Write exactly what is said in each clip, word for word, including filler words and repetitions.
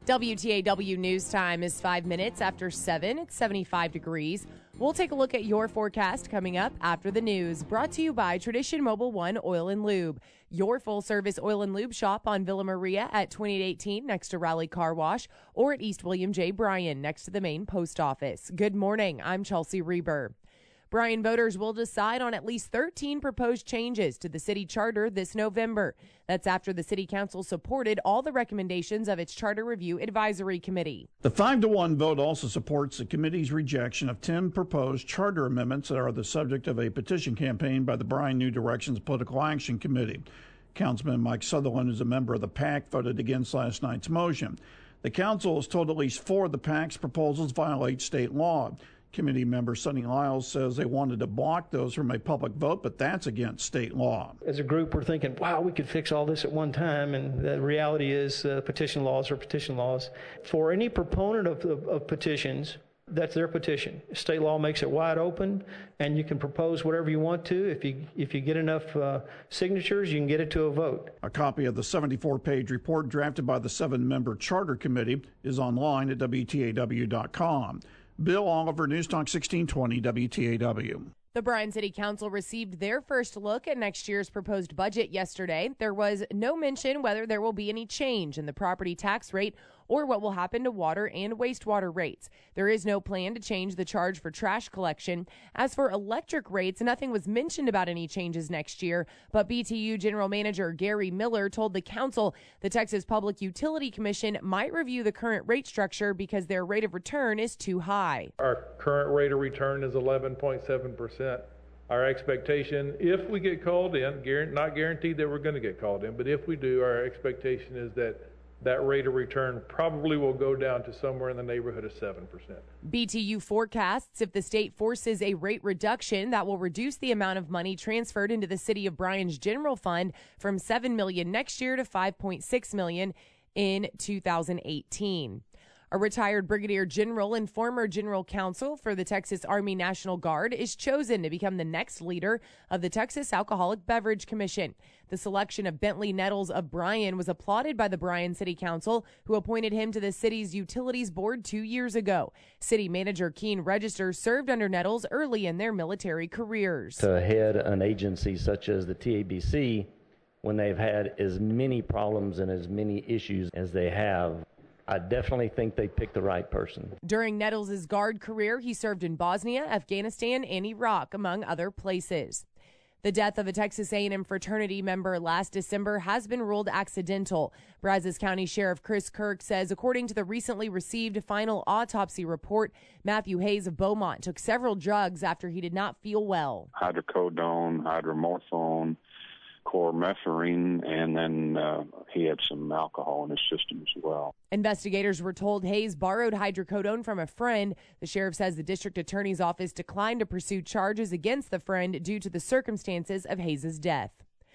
W T A W News Time is five minutes after seven. It's seventy-five degrees. We'll take a look at your forecast coming up after the news. Brought to you by Tradition Mobile One Oil and Lube, your full-service oil and lube shop on Villa Maria at twenty-eight eighteen next to Raleigh Car Wash, or at East William J. Bryan next to the main post office. Good morning. I'm Chelsea Reber. Bryan voters will decide on at least thirteen proposed changes to the city charter this November. That's after the city council supported all the recommendations of its Charter Review Advisory Committee. The five to one vote also supports the committee's rejection of ten proposed charter amendments that are the subject of a petition campaign by the Bryan New Directions Political Action Committee. Councilman Mike Sutherland, who's a member of the PAC, voted against last night's motion. The council is told at least four of the PAC's proposals violate state law. Committee member Sonny Lyles says they wanted to block those from a public vote, but that's against state law. As a group, we're thinking, wow, we could fix all this at one time, and the reality is uh, petition laws are petition laws. For any proponent of, of, of petitions, that's their petition. State law makes it wide open, and you can propose whatever you want to. If you if you get enough uh, signatures, you can get it to a vote. A copy of the seventy-four page report drafted by the seven-member Charter Committee is online at W T A W dot com. Bill Oliver, News Talk sixteen twenty W T A W. The Bryan City Council received their first look at next year's proposed budget yesterday. There was no mention whether there will be any change in the property tax rate or what will happen to water and wastewater rates. There is no plan to change the charge for trash collection. As for electric rates, nothing was mentioned about any changes next year, but B T U General Manager Gary Miller told the council the Texas Public Utility Commission might review the current rate structure because their rate of return is too high. Our current rate of return is eleven point seven percent. Our expectation, if we get called in, not guaranteed that we're going to get called in, but if we do, our expectation is that that rate of return probably will go down to somewhere in the neighborhood of seven percent. B T U forecasts if the state forces a rate reduction, that will reduce the amount of money transferred into the city of Bryan's general fund from seven million dollars next year to five point six million dollars in two thousand eighteen. A retired brigadier general and former general counsel for the Texas Army National Guard is chosen to become the next leader of the Texas Alcoholic Beverage Commission. The selection of Bentley Nettles of Bryan was applauded by the Bryan City Council, who appointed him to the city's Utilities Board two years ago. City Manager Keene Register served under Nettles early in their military careers. To head an agency such as the T A B C, when they've had as many problems and as many issues as they have, I definitely think they picked the right person. During Nettles' Guard career, he served in Bosnia, Afghanistan, and Iraq, among other places. The death of a Texas A and M fraternity member last December has been ruled accidental. Brazos County Sheriff Chris Kirk says, according to the recently received final autopsy report, Matthew Hayes of Beaumont took several drugs after he did not feel well. Hydrocodone, hydromorphone, chlormethamine, and then uh, he had some alcohol in his system as well. Investigators were told Hayes borrowed hydrocodone from a friend. The sheriff says the district attorney's office declined to pursue charges against the friend due to the circumstances of Hayes' death.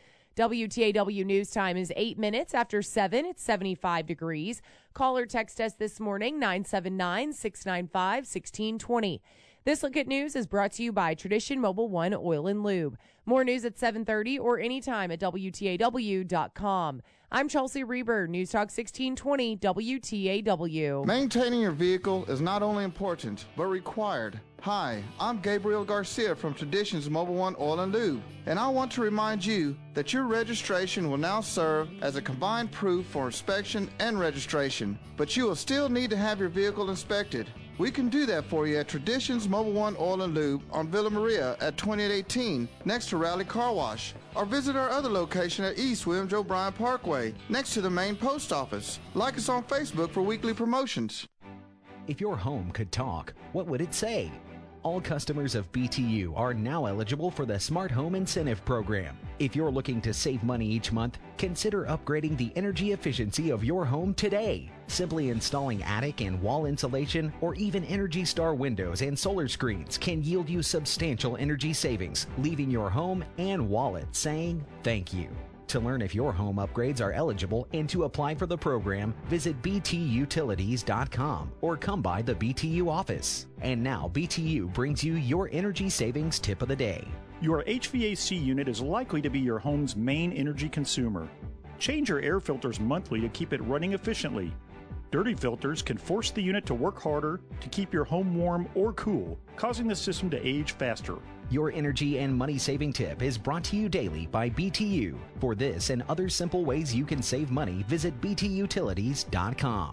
W T A W News Time is eight minutes after seven. It's seventy-five degrees. Call or text us this morning, nine seven nine, six nine five, one six two zero. This Look at News is brought to you by Tradition Mobile One Oil and Lube. More news at seven thirty or anytime at W T A W dot com. I'm Chelsea Reber, News Talk sixteen twenty W T A W. Maintaining your vehicle is not only important, but required. Hi, I'm Gabriel Garcia from Traditions Mobile One Oil and Lube, and I want to remind you that your registration will now serve as a combined proof for inspection and registration, but you will still need to have your vehicle inspected. We can do that for you at Traditions Mobile One Oil and Lube on Villa Maria at twenty-eight eighteen next to Raleigh Car Wash, or visit our other location at East William J. Bryan Parkway next to the main post office. Like us on Facebook for weekly promotions. If your home could talk, what would it say? All customers of B T U are now eligible for the Smart Home Incentive Program. If you're looking to save money each month, consider upgrading the energy efficiency of your home today. Simply installing attic and wall insulation or even Energy Star windows and solar screens can yield you substantial energy savings, leaving your home and wallet saying thank you. To learn if your home upgrades are eligible and to apply for the program, visit B T utilities dot com or come by the B T U office. And now B T U brings you your energy savings tip of the day. Your H V A C unit is likely to be your home's main energy consumer. Change your air filters monthly to keep it running efficiently. Dirty filters can force the unit to work harder to keep your home warm or cool, causing the system to age faster. Your energy and money-saving tip is brought to you daily by B T U. For this and other simple ways you can save money, visit b t utilities dot com.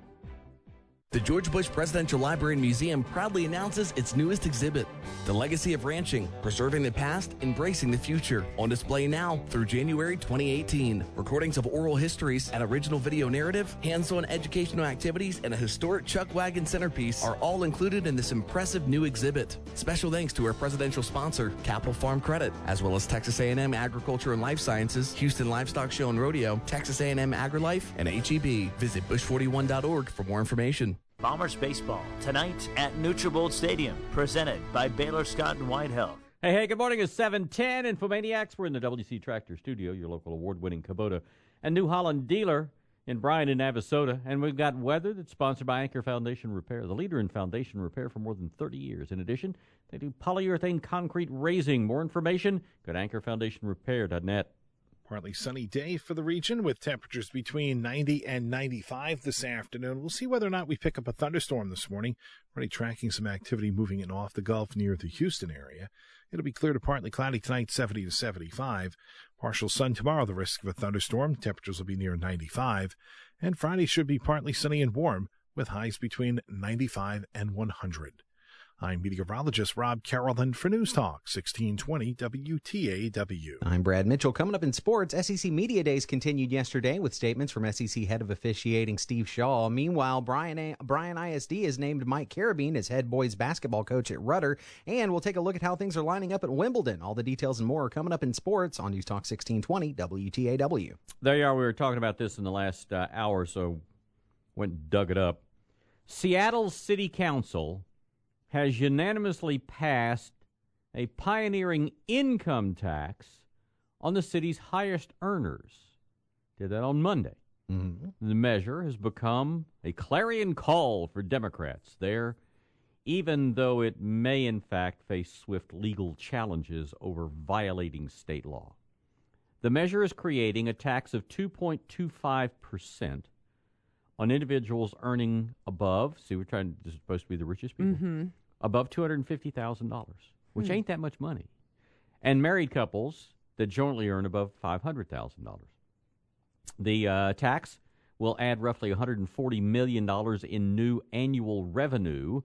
The George Bush Presidential Library and Museum proudly announces its newest exhibit, The Legacy of Ranching, Preserving the Past, Embracing the Future, on display now through January twenty eighteen. Recordings of oral histories, an original video narrative, hands-on educational activities, and a historic chuck wagon centerpiece are all included in this impressive new exhibit. Special thanks to our presidential sponsor, Capital Farm Credit, as well as Texas A and M Agriculture and Life Sciences, Houston Livestock Show and Rodeo, Texas A and M AgriLife, and H E B. Visit bush forty-one dot org for more information. Bombers baseball tonight at Nutrabolt Stadium, presented by Baylor Scott and White Health. Hey, hey, good morning. It's seven ten. Infomaniacs, we're in the W C Tractor Studio, your local award-winning Kubota and New Holland dealer in Bryan and Navasota. And we've got weather that's sponsored by Anchor Foundation Repair, the leader in foundation repair for more than thirty years. In addition, they do polyurethane concrete raising. More information, go to anchor foundation repair dot net. Partly sunny day for the region with temperatures between ninety and ninety-five this afternoon. We'll see whether or not we pick up a thunderstorm this morning. Already tracking some activity moving in off the Gulf near the Houston area. It'll be clear to partly cloudy tonight, seventy to seventy-five. Partial sun tomorrow, the risk of a thunderstorm. Temperatures will be near ninety-five. And Friday should be partly sunny and warm with highs between ninety-five and one hundred. I'm meteorologist Rob Carrollton for News Talk sixteen twenty W T A W. I'm Brad Mitchell. Coming up in sports, S E C Media Days continued yesterday with statements from S E C head of officiating Steve Shaw. Meanwhile, Bryan, A- Bryan I S D has named Mike Carabine as head boys basketball coach at Rudder, and we'll take a look at how things are lining up at Wimbledon. All the details and more are coming up in sports on News Talk sixteen twenty W T A W. There you are. We were talking about this in the last uh, hour, so went and dug it up. Seattle City Council has unanimously passed a pioneering income tax on the city's highest earners. Did that on Monday. Mm-hmm. The measure has become a clarion call for Democrats there, even though it may in fact face swift legal challenges over violating state law. The measure is creating a tax of two point two five percent on individuals earning above, see, we're trying, this is supposed to be the richest people, Mm-hmm. above two hundred fifty thousand dollars, which Hmm. ain't that much money. And married couples that jointly earn above five hundred thousand dollars. The uh, tax will add roughly one hundred forty million dollars in new annual revenue,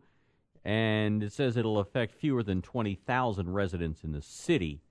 and it says it'll affect fewer than twenty thousand residents in the city.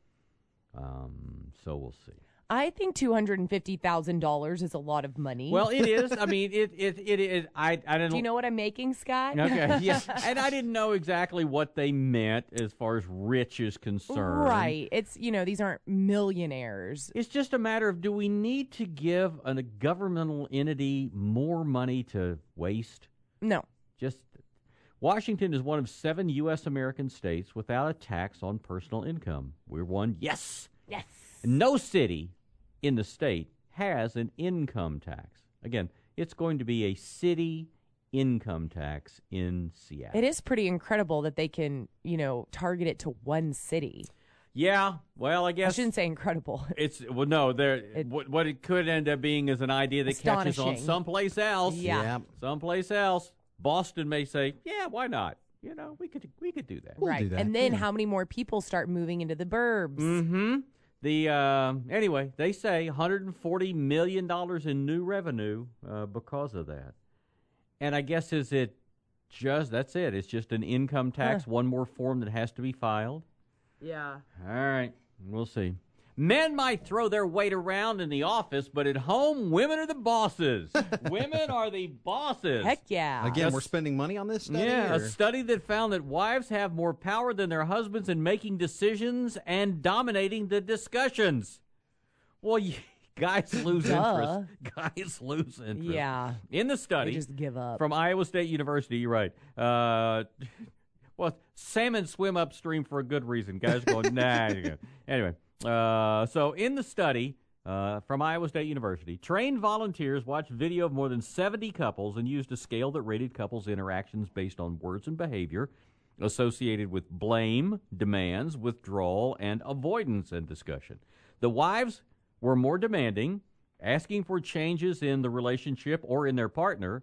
Um, so we'll see. I think two hundred fifty thousand dollars is a lot of money. Well, it is. I mean, it it it is. I I don't. Do you know what I'm making, Scott? Okay, yeah, and I didn't know exactly what they meant as far as rich is concerned. Right. It's, you know, these aren't millionaires. It's just a matter of, do we need to give a governmental entity more money to waste? No. Just Washington is one of seven U S American states without a tax on personal income. We're one. Yes. Yes. No city in the state has an income tax. Again, it's going to be a city income tax in Seattle. It is pretty incredible that they can, you know, target it to one city. Yeah, well, I guess I shouldn't say incredible. It's well, no. There, it, what, what it could end up being is an idea that catches on someplace else. Yeah. yeah, someplace else. Boston may say, "Yeah, why not? You know, we could we could do that." We'll right, do that. And then yeah. how many more people start moving into the burbs? Mm-hmm. The uh, anyway, they say one hundred forty million dollars in new revenue uh, because of that. And I guess is it just that's it? It's just an income tax, huh. one more form that has to be filed. Yeah. All right, we'll see. Men might throw their weight around in the office, but at home, women are the bosses. Women are the bosses. Heck yeah. Again, a, we're spending money on this study? Yeah, or? a study that found that wives have more power than their husbands in making decisions and dominating the discussions. Well, you, guys lose Duh. interest. Guys lose interest. Yeah. In the study. They just give up. From Iowa State University, you're right. Uh, well, salmon swim upstream for a good reason. Guys going, nah. Anyway. Uh, so in the study uh, from Iowa State University, trained volunteers watched video of more than seventy couples and used a scale that rated couples' interactions based on words and behavior associated with blame, demands, withdrawal, and avoidance and discussion. The wives were more demanding, asking for changes in the relationship or in their partner,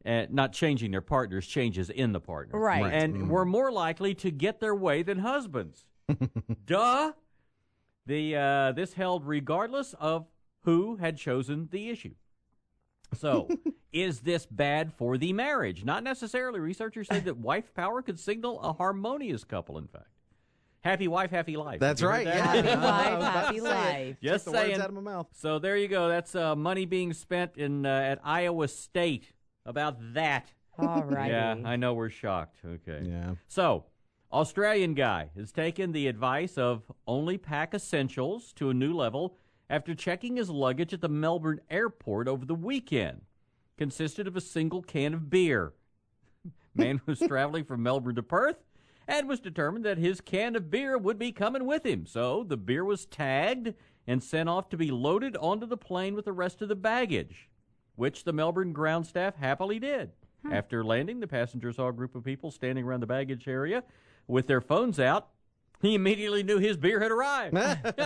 Uh, not changing their partners, changes in the partner. Right. And Mm. were more likely to get their way than husbands. Duh. The uh, this held regardless of who had chosen the issue. So, is this bad for the marriage? Not necessarily. Researchers say that wife power could signal a harmonious couple, in fact. Happy wife, happy life. That's You heard right. that? Yeah. Happy I was wife, about happy to say it. life. Just Took the words saying. out of my mouth. So there you go. That's uh, money being spent in uh, at Iowa State about that. All right. Yeah, I know we're shocked. Okay. Yeah. So, Australian guy has taken the advice of only pack essentials to a new level after checking his luggage at the Melbourne airport over the weekend. Consisted of a single can of beer. Man was traveling from Melbourne to Perth and was determined that his can of beer would be coming with him. So the beer was tagged and sent off to be loaded onto the plane with the rest of the baggage, which the Melbourne ground staff happily did. Hmm. After landing, the passengers saw a group of people standing around the baggage area with their phones out. He immediately knew his beer had arrived.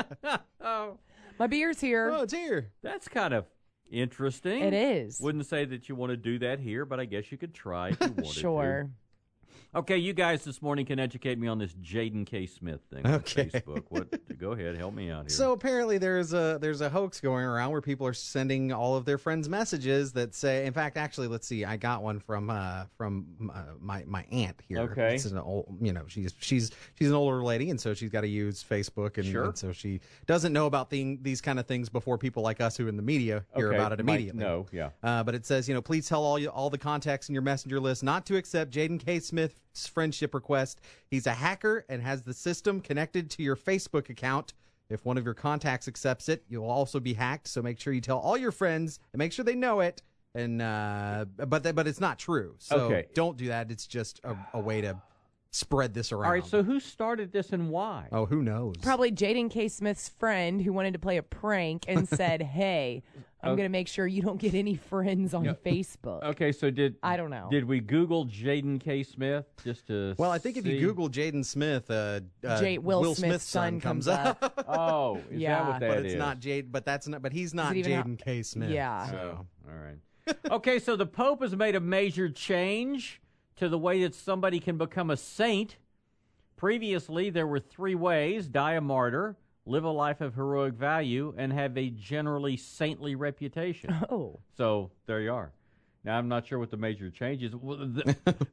Oh, My beer's here. Oh, it's here. that's kind of interesting. It is. Wouldn't say that you want to do that here, but I guess you could try if you wanted Sure. to. Okay, you guys this morning can educate me on this Jaden K. Smith thing on Okay. Facebook. What? Go ahead, help me out here. So apparently there's a there's a hoax going around where people are sending all of their friends messages that say. In fact, actually, let's see. I got one from uh, from uh, my my aunt here. Okay. This is an old, you know, she's she's she's an older lady, and so she's got to use Facebook, and, Sure. and so she doesn't know about thing, these kind of things before people like us who in the media hear Okay, about it might immediately. know, yeah. Uh, but it says, you know, please tell all you, all the contacts in your messenger list not to accept Jaden K. Smith's friendship request. He's a hacker and has the system connected to your Facebook account. If one of your contacts accepts it, you'll also be hacked. So make sure you tell all your friends and make sure they know it. And uh, but th- but it's not true. So Okay. don't do that. It's just a, a way to spread this around. All right, so who started this and why? Oh, who knows? Probably Jaden K. Smith's friend who wanted to play a prank and said, hey, I'm Okay. going to make sure you don't get any friends on Yeah. Facebook. Okay, so did I don't know. Did we Google Jaden K. Smith just to? Well, I think if you see? Google Jaden Smith, uh, uh, J- Will Smith's son comes comes up. Oh, is Yeah. that what that but it's is? not Jade. But that's not. But he's not it even Jaden how- K. Smith. Yeah. So. Oh, all right. Okay, so the Pope has made a major change to the way that somebody can become a saint. Previously, there were three ways: die a martyr, live a life of heroic value, and have a generally saintly reputation. Oh. So there you are. Now, I'm not sure what the major change is. Well, the-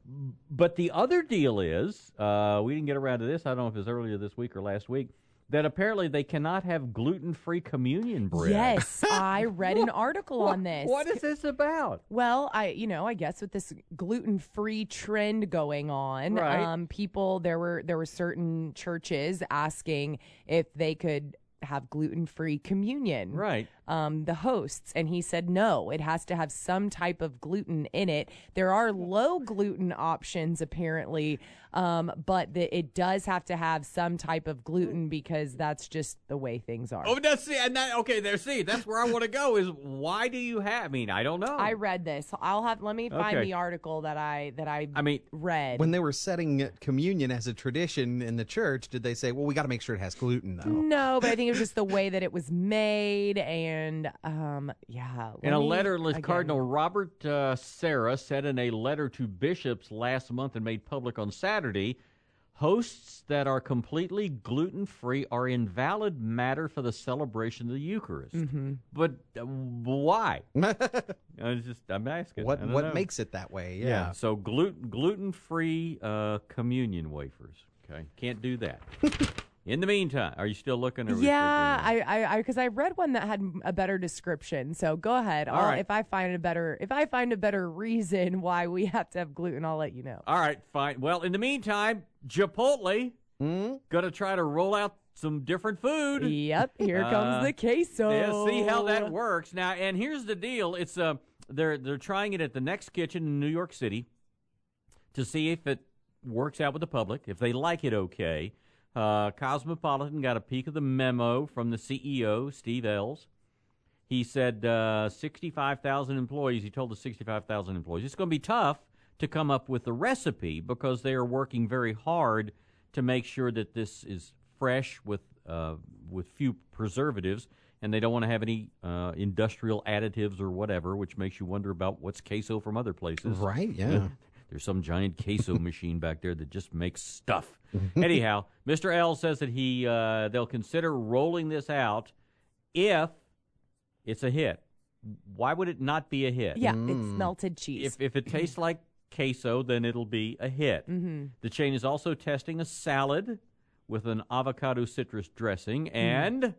but the other deal is, uh, we didn't get around to this, I don't know if it was earlier this week or last week, that apparently they cannot have gluten-free communion bread. Yes, I read an article on this. What is this about? Well, I, you know, I guess with this gluten-free trend going on, Right. um, people there were there were certain churches asking if they could have gluten-free communion. Right. Um, the hosts, and he said no, it has to have some type of gluten in it. There are low gluten options apparently, um, but the, it does have to have some type of gluten because that's just the way things are. Oh, that's see, and that, okay, there. See, that's where I want to go. Is why do you have? I mean, I don't know. I read this. I'll have. Let me find Okay. the article that I that I. I mean, read When they were setting communion as a tradition in the church, did they say, "Well, we got to make sure it has gluten, though"? No, but I think it was just the way that it was made, and um, yeah. In let a me- letter, again. Cardinal Robert uh, Serra said in a letter to bishops last month and made public on Saturday, hosts that are completely gluten-free are invalid matter for the celebration of the Eucharist. Mm-hmm. But uh, why? I was just, I'm asking. What I don't what know. makes it that way? Yeah. Yeah. So gluten gluten-free uh, communion wafers. Okay, can't do that. In the meantime, are you still looking? Or are we Yeah, still doing I, I, because I, read one that had a better description. So go ahead. All I'll, right. If I find a better, if I find a better reason why we have to have gluten, I'll let you know. All right, fine. Well, in the meantime, Chipotle Mm-hmm. gonna try to roll out some different food. Yep, here Uh, comes the queso. Yeah, see how that works. Now, and here's the deal: it's uh, they're they're trying it at the Next Kitchen in New York City to see if it works out with the public, if they like it. Okay. Uh, Cosmopolitan got a peek of the memo from the C E O, Steve Ells. He said uh, sixty-five thousand employees. He told the sixty-five thousand employees it's going to be tough to come up with the recipe because they are working very hard to make sure that this is fresh with uh, with few preservatives and they don't want to have any uh, industrial additives or whatever, which makes you wonder about what's queso from other places. Right, yeah. There's some giant queso machine back there that just makes stuff. Anyhow, Mister L says that he uh, they'll consider rolling this out if it's a hit. Why would it not be a hit? Yeah, mm. it's melted cheese. If if it tastes like queso, then it'll be a hit. Mm-hmm. The chain is also testing a salad with an avocado citrus dressing and mm.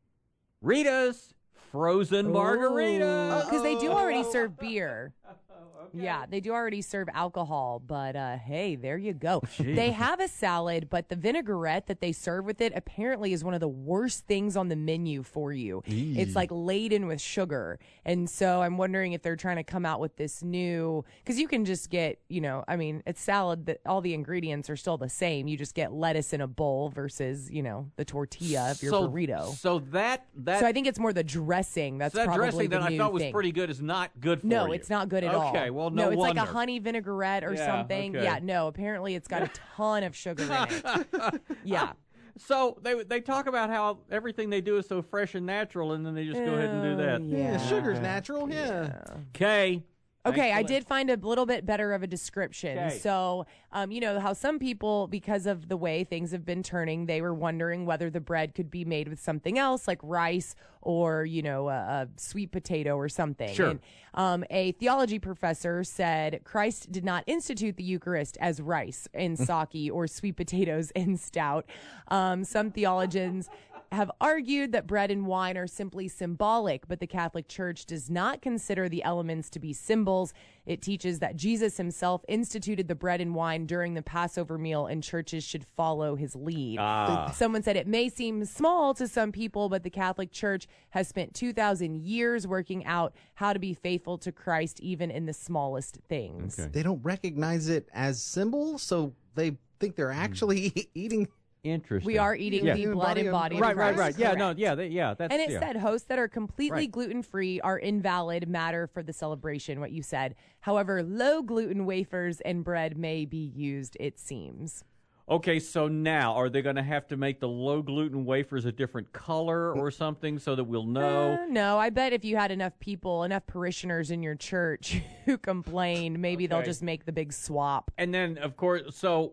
Rita's frozen margarita. Because they do already serve beer. Okay. Yeah, they do already serve alcohol, but uh, hey, there you go. Jeez. They have a salad, but the vinaigrette that they serve with it apparently is one of the worst things on the menu for you. Eee. It's like laden with sugar. And so I'm wondering if they're trying to come out with this new, because you can just get, you know, I mean, it's salad that all the ingredients are still the same. You just get lettuce in a bowl versus, you know, the tortilla of your so, burrito. So that, that. So I think it's more the dressing. That's so that probably dressing the that new I thought was thing. pretty good is not good for no, you. No, it's not good at all. Okay, well, no, no it's wonder. like a honey vinaigrette or yeah, something. Okay. Yeah, no, apparently it's got a ton of sugar in it. Yeah. So they they talk about how everything they do is so fresh and natural, and then they just go ahead and do that. Yeah, yeah sugar's natural, yeah. Okay. Okay, I did find a little bit better of a description. Okay. So, um, you know, how some people, because of the way things have been turning, they were wondering whether the bread could be made with something else, like rice or, you know, a, a sweet potato or something. Sure. And, um, a theology professor said Christ did not institute the Eucharist as rice and sake or sweet potatoes and stout. Um, some theologians have argued that bread and wine are simply symbolic, but the Catholic Church does not consider the elements to be symbols. It teaches that Jesus himself instituted the bread and wine during the Passover meal, and churches should follow his lead. Ah. Someone said it may seem small to some people, but the Catholic Church has spent two thousand years working out how to be faithful to Christ, even in the smallest things. Okay. They don't recognize it as symbols, so they think they're actually mm. eating... Interesting. We are eating yeah. the blood and body of right, Christ. Right, right, right. Yeah, Correct. no, yeah, they, yeah. That's and it yeah. said hosts that are completely right. gluten-free are invalid matter for the celebration, what you said. However, low-gluten wafers and bread may be used, it seems. Okay, so now, are they going to have to make the low-gluten wafers a different color or something so that we'll know? Uh, no, I bet if you had enough people, enough parishioners in your church who complained, maybe okay. they'll just make the big swap. And then, of course, so...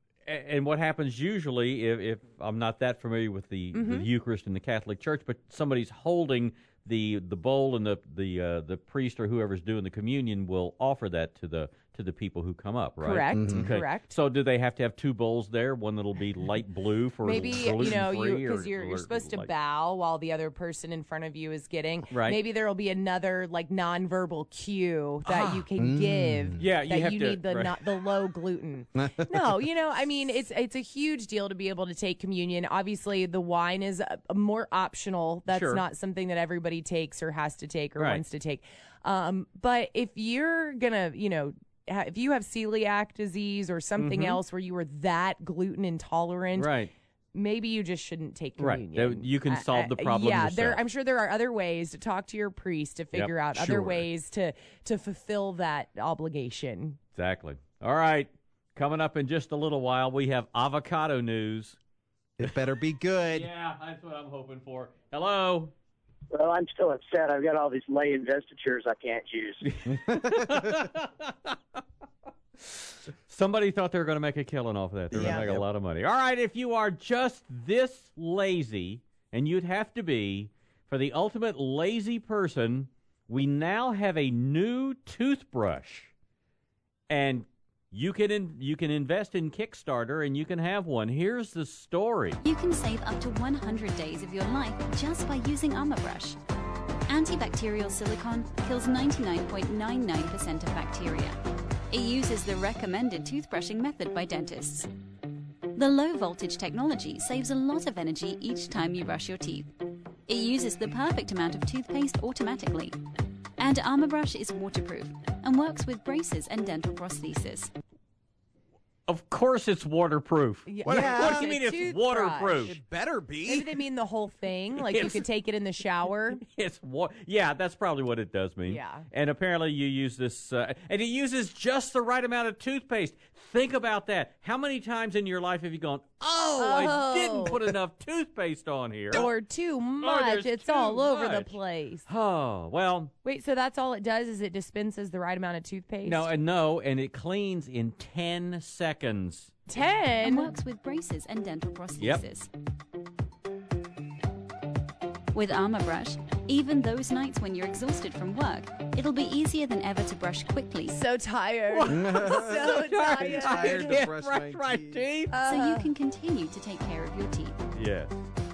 And what happens usually, if, if I'm not that familiar with the, mm-hmm. the Eucharist in the Catholic Church, but somebody's holding the the bowl, and the the uh, the priest or whoever's doing the communion will offer that to the to the people who come up, right? Correct. Mm-hmm. Okay. Correct. So do they have to have two bowls there? One that'll be light blue for maybe you know you because you're or, you're supposed to like, bow while the other person in front of you is getting. Right. Maybe there will be another like nonverbal cue that ah. you can mm. give. Yeah, you that have you to, need the right. not the low gluten. No, you know, I mean, it's it's a huge deal to be able to take communion. Obviously, the wine is a, a more optional. That's sure. not something that everybody takes or has to take or right. wants to take. Um, but if you're gonna, you know. If you have celiac disease or something mm-hmm. else where you are that gluten intolerant, right. maybe you just shouldn't take communion. Right. You can solve the problem Yeah, yourself. there, I'm sure there are other ways to talk to your priest to figure yep, out sure. other ways to, to fulfill that obligation. Exactly. All right. Coming up in just a little while, we have avocado news. It better be good. Yeah, that's what I'm hoping for. Hello. Well, I'm still upset. I've got all these lay investitures I can't use. Somebody thought they were going to make a killing off of that. They're yeah. going to make yep. a lot of money. All right, if you are just this lazy, and you'd have to be, for the ultimate lazy person, we now have a new toothbrush. And you can in, you can invest in Kickstarter, and you can have one. Here's the story. You can save up to one hundred days of your life just by using Armorbrush. Antibacterial silicone kills ninety-nine point nine nine percent of bacteria. It uses the recommended toothbrushing method by dentists. The low-voltage technology saves a lot of energy each time you brush your teeth. It uses the perfect amount of toothpaste automatically. And Armorbrush is waterproof and works with braces and dental prosthesis. Of course it's waterproof. Yeah. What, Yeah. what do you mean It's a it's toothbrush. waterproof? It better be. Maybe they mean the whole thing. Like you It's- could take it in the shower. It's wa- Yeah, that's probably what it does mean. Yeah. And apparently you use this, uh, and it uses just the right amount of toothpaste. Think about that. How many times in your life have you gone, oh, I Oh. didn't put enough toothpaste on here? Or too much. there's It's too all over the much. place. Oh, well, Wait, so that's all it does is it dispenses the right amount of toothpaste? no, and no, and it cleans in ten seconds. ten? And works with braces and dental prosthesis. With Armor Brush, even those nights when you're exhausted from work, it'll be easier than ever to brush quickly. So tired. so tired. Tired to Yeah, brush brush my my teeth. teeth. So you can continue to take care of your teeth. Yes.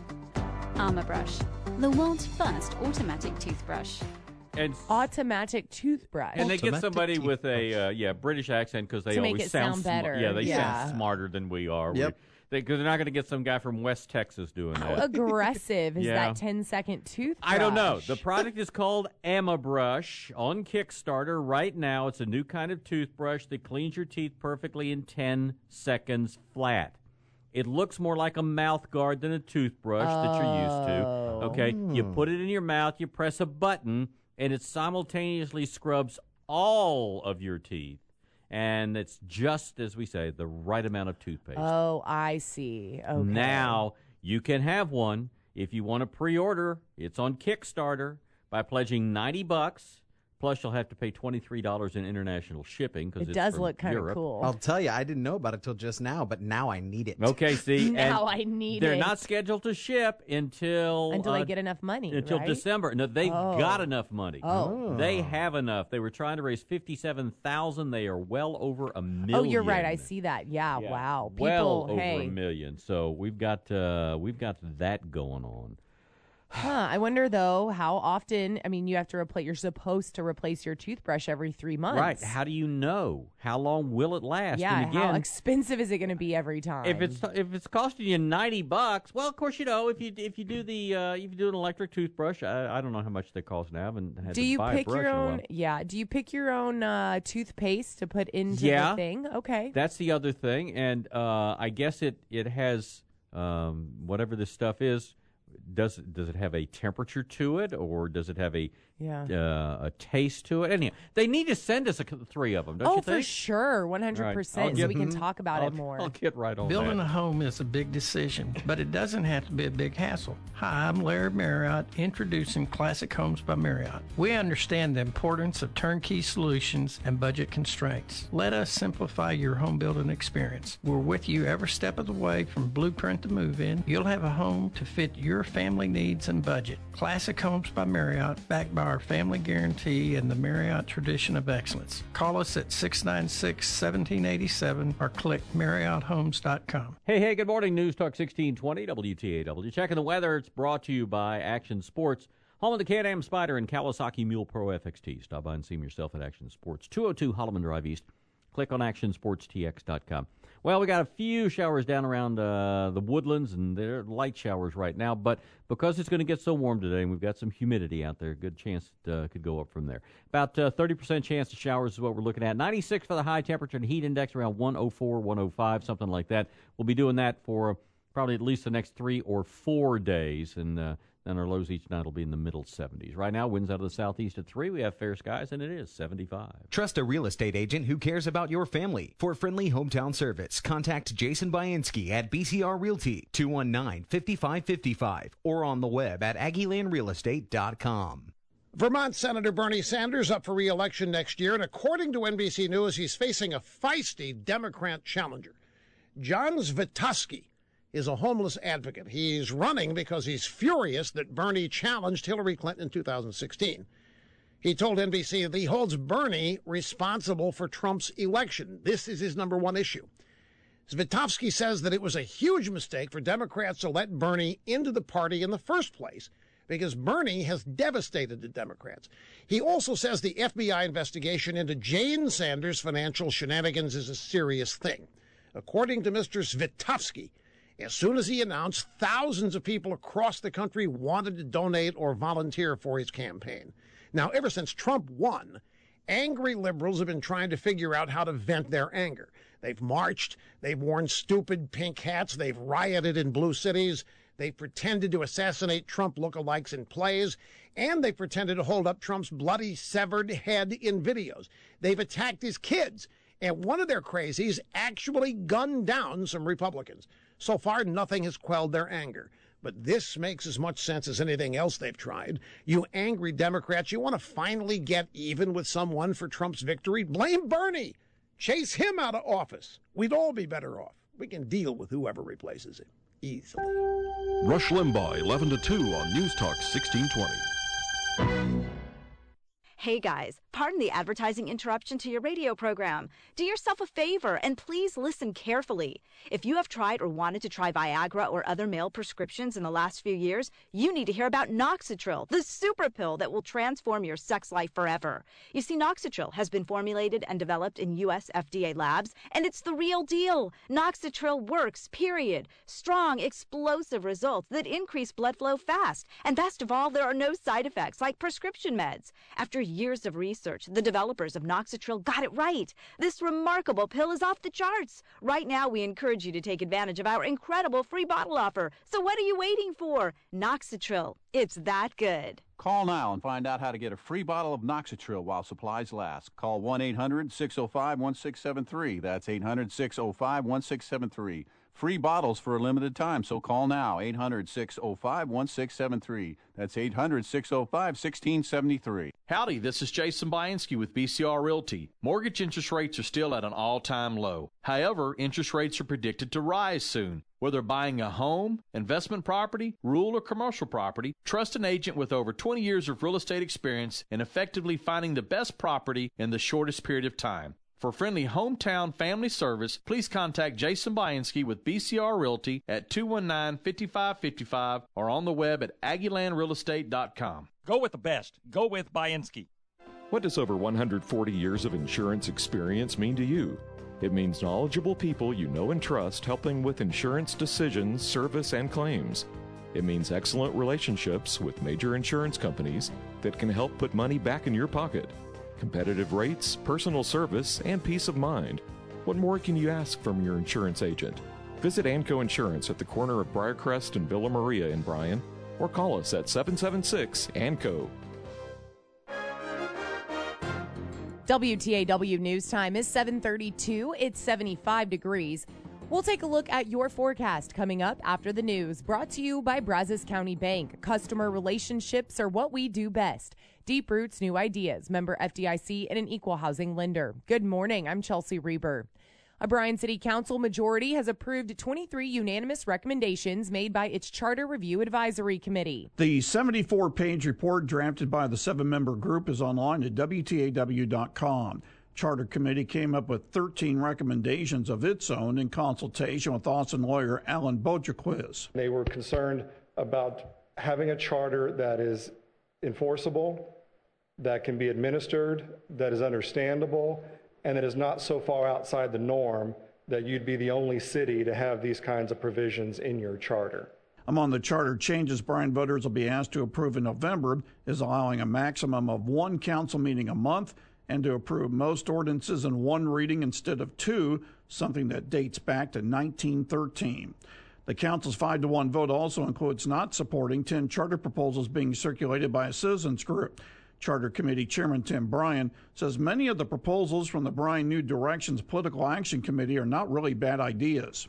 Armor Brush, the world's first automatic toothbrush. And Automatic toothbrush. And they get Automatic somebody with toothbrush. a uh, yeah British accent because they To make always it sound sm- better. Yeah, they Yeah. sound smarter than we are. Yep. Because they, are not going to get some guy from West Texas doing How that. aggressive is Yeah. that ten second toothbrush? I don't know. The product is called AmaBrush on Kickstarter right now. It's a new kind of toothbrush that cleans your teeth perfectly in ten seconds flat. It looks more like a mouth guard than a toothbrush that you're used to. Okay, you put it in your mouth, you press a button, and it simultaneously scrubs all of your teeth. And it's just, as we say, the right amount of toothpaste. Oh, I see. Okay. Now, you can have one if you want to pre-order. It's on Kickstarter by pledging ninety bucks. Plus, you'll have to pay twenty-three dollars in international shipping because It it's does from look kind of Europe. cool. I'll tell you, I didn't know about it till just now, but now I need it. Okay, see, Now and I need they're it. not scheduled to ship until Until uh, they get enough money, until right? December. No, they Oh. got enough money. Oh. They have enough. They were trying to raise fifty-seven thousand. They are well over a million. Oh, you're right. I see that. Yeah. Yeah, Wow. People, well over hey. a million. So we've got uh, we've got that going on. Huh. I wonder though how often. I mean, you have to replace. You're supposed to replace your toothbrush every three months. Right. How do you know? How long will it last? Yeah. And again, how expensive is it going to be every time? if it's if it's costing you ninety bucks, well, of course you know if you if you do the uh, if you do an electric toothbrush, I, I don't know how much they cost now. I haven't had do to you buy pick a brush your in a own? while. Yeah. Do you pick your own uh, toothpaste to put into Yeah. the thing? Okay. That's the other thing, and uh, I guess it it has um, whatever this stuff is. Does does it have a temperature to it, or does it have a Yeah. uh, a taste to it? Anyhow, they need to send us a, three of them, don't oh, you for think? sure, one hundred All percent. right. So I'll we get- can talk about I'll, it more. I'll get right on Building that. a home is a big decision, but it doesn't have to be a big hassle. Hi, I'm Larry Marriott, introducing Classic Homes by Marriott. We understand the importance of turnkey solutions and budget constraints. Let us simplify your home building experience. We're with you every step of the way from blueprint to move-in. You'll have a home to fit your family needs and budget. Classic Homes by Marriott, backed by our family guarantee and the Marriott tradition of excellence. Call us at six nine six, one seven eight seven or click marriott homes dot com. Hey, hey, good morning. News Talk sixteen twenty, W T A W. Checking the weather. It's brought to you by Action Sports, home of the Can-Am Spider and Kawasaki Mule Pro F X T. Stop by and see them yourself at Action Sports, two oh two Holloman Drive East. Click on action sports t x dot com. Well, we got a few showers down around uh, the Woodlands, and they're light showers right now. But because it's going to get so warm today, and we've got some humidity out there, good chance it uh, could go up from there. About uh, thirty percent chance of showers is what we're looking at. ninety-six for the high temperature and heat index around one oh four, one oh five, something like that. We'll be doing that for probably at least the next three or four days, and uh, then our lows each night will be in the middle seventies. Right now, winds out of the southeast at three. We have fair skies, and it is seventy-five. Trust a real estate agent who cares about your family. For friendly hometown service, contact Jason Bainski at B C R Realty, two one nine, five five five five, or on the web at aggie land real estate dot com. Vermont Senator Bernie Sanders up for re-election next year, and according to N B C News, he's facing a feisty Democrat challenger. John Zvitovsky is a homeless advocate. He's running because he's furious that Bernie challenged Hillary Clinton in two thousand sixteen. He told N B C that he holds Bernie responsible for Trump's election. This is his number one issue. Zvitovsky says that it was a huge mistake for Democrats to let Bernie into the party in the first place because Bernie has devastated the Democrats. He also says the F B I investigation into Jane Sanders' financial shenanigans is a serious thing. According to Mister Zvitovsky, as soon as he announced, thousands of people across the country wanted to donate or volunteer for his campaign. Now, ever since Trump won, Angry liberals have been trying to figure out how to vent their anger. They've marched, they've worn stupid pink hats, they've rioted in blue cities, they've pretended to assassinate Trump lookalikes in plays, and they pretended to hold up Trump's bloody severed head in videos. They've attacked his kids, and one of their crazies actually gunned down some Republicans. So far, nothing has quelled their anger. But this makes as much sense as anything else they've tried. You angry Democrats, you want to finally get even with someone for Trump's victory? Blame Bernie. Chase him out of office. We'd all be better off. We can deal with whoever replaces him easily. Rush Limbaugh, eleven to two on News Talk sixteen twenty. Hey guys, pardon the advertising interruption to your radio program. Do yourself a favor and please listen carefully. If you have tried or wanted to try Viagra or other male prescriptions in the last few years, you need to hear about Noxitril, the super pill that will transform your sex life forever. You see, Noxitril has been formulated and developed in U S F D A labs, and it's the real deal. Noxitril works, period. Strong, explosive results that increase blood flow fast. And best of all, there are no side effects like prescription meds. After years of research, the developers of Noxitril got it right. This remarkable pill is off the charts. Right now, we encourage you to take advantage of our incredible free bottle offer. So what are you waiting for? Noxitril. It's that good. Call now and find out how to get a free bottle of Noxitril while supplies last. Call one eight hundred six oh five one six seven three. That's eight hundred six oh five one six seven three. Free bottles for a limited time, so call now, eight hundred six oh five one six seven three. That's eight hundred six oh five one six seven three. Howdy, this is Jason Bianski with B C R Realty. Mortgage interest rates are still at an all-time low. However, interest rates are predicted to rise soon. Whether buying a home, investment property, rural or commercial property, trust an agent with over twenty years of real estate experience in effectively finding the best property in the shortest period of time. For friendly hometown family service, please contact Jason Bianski with B C R Realty at two one nine, five five five five or on the web at aggieland real estate dot com. Go with the best. Go with Bianski. What does over one hundred forty years of insurance experience mean to you? It means knowledgeable people you know and trust helping with insurance decisions, service, and claims. It means excellent relationships with major insurance companies that can help put money back in your pocket. Competitive rates, personal service, and peace of mind. What more can you ask from your insurance agent? Visit Anco Insurance at the corner of Briarcrest and Villa Maria in Bryan, or call us at seven seven six A N C O. W T A W News Time is seven thirty-two. It's seventy-five degrees. We'll take a look at your forecast coming up after the news. Brought to you by Brazos County Bank. Customer relationships are what we do best. Deep Roots New Ideas. Member F D I C and an equal housing lender. Good morning. I'm Chelsea Reber. A Bryan City Council majority has approved twenty-three unanimous recommendations made by its Charter Review Advisory Committee. The seventy-four page report drafted by the seven-member group is online at W T A W dot com. Charter Committee came up with thirteen recommendations of its own in consultation with Austin lawyer Alan Bojaquist. They were concerned about having a charter that is enforceable, that can be administered, that is understandable, and that is not so far outside the norm that you'd be the only city to have these kinds of provisions in your charter. Among the charter changes Bryan voters will be asked to approve in November is allowing a maximum of one council meeting a month and to approve most ordinances in one reading instead of two, something that dates back to nineteen thirteen. The council's five to one vote also includes not supporting ten charter proposals being circulated by a citizens group. Charter Committee Chairman Tim Bryan says many of the proposals from the Bryan New Directions Political Action Committee are not really bad ideas.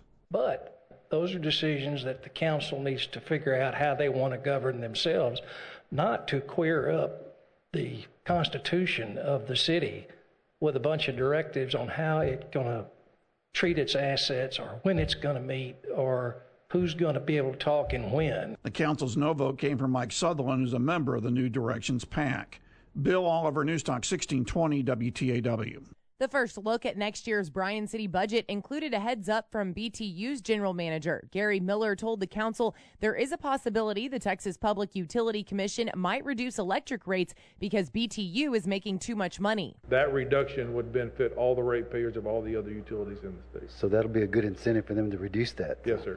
But those are decisions that the council needs to figure out how they want to govern themselves, not to queer up the constitution of the city with a bunch of directives on how it's going to treat its assets or when it's going to meet or who's going to be able to talk and when. The council's no vote came from Mike Sutherland, who's a member of the New Directions PAC. Bill Oliver, News Talk sixteen twenty W T A W. The first look at next year's Bryan City budget included a heads up from B T U's general manager. Gary Miller told the council there is a possibility the Texas Public Utility Commission might reduce electric rates because B T U is making too much money. That reduction would benefit all the ratepayers of all the other utilities in the state. So that'll be a good incentive for them to reduce that. Yes, sir.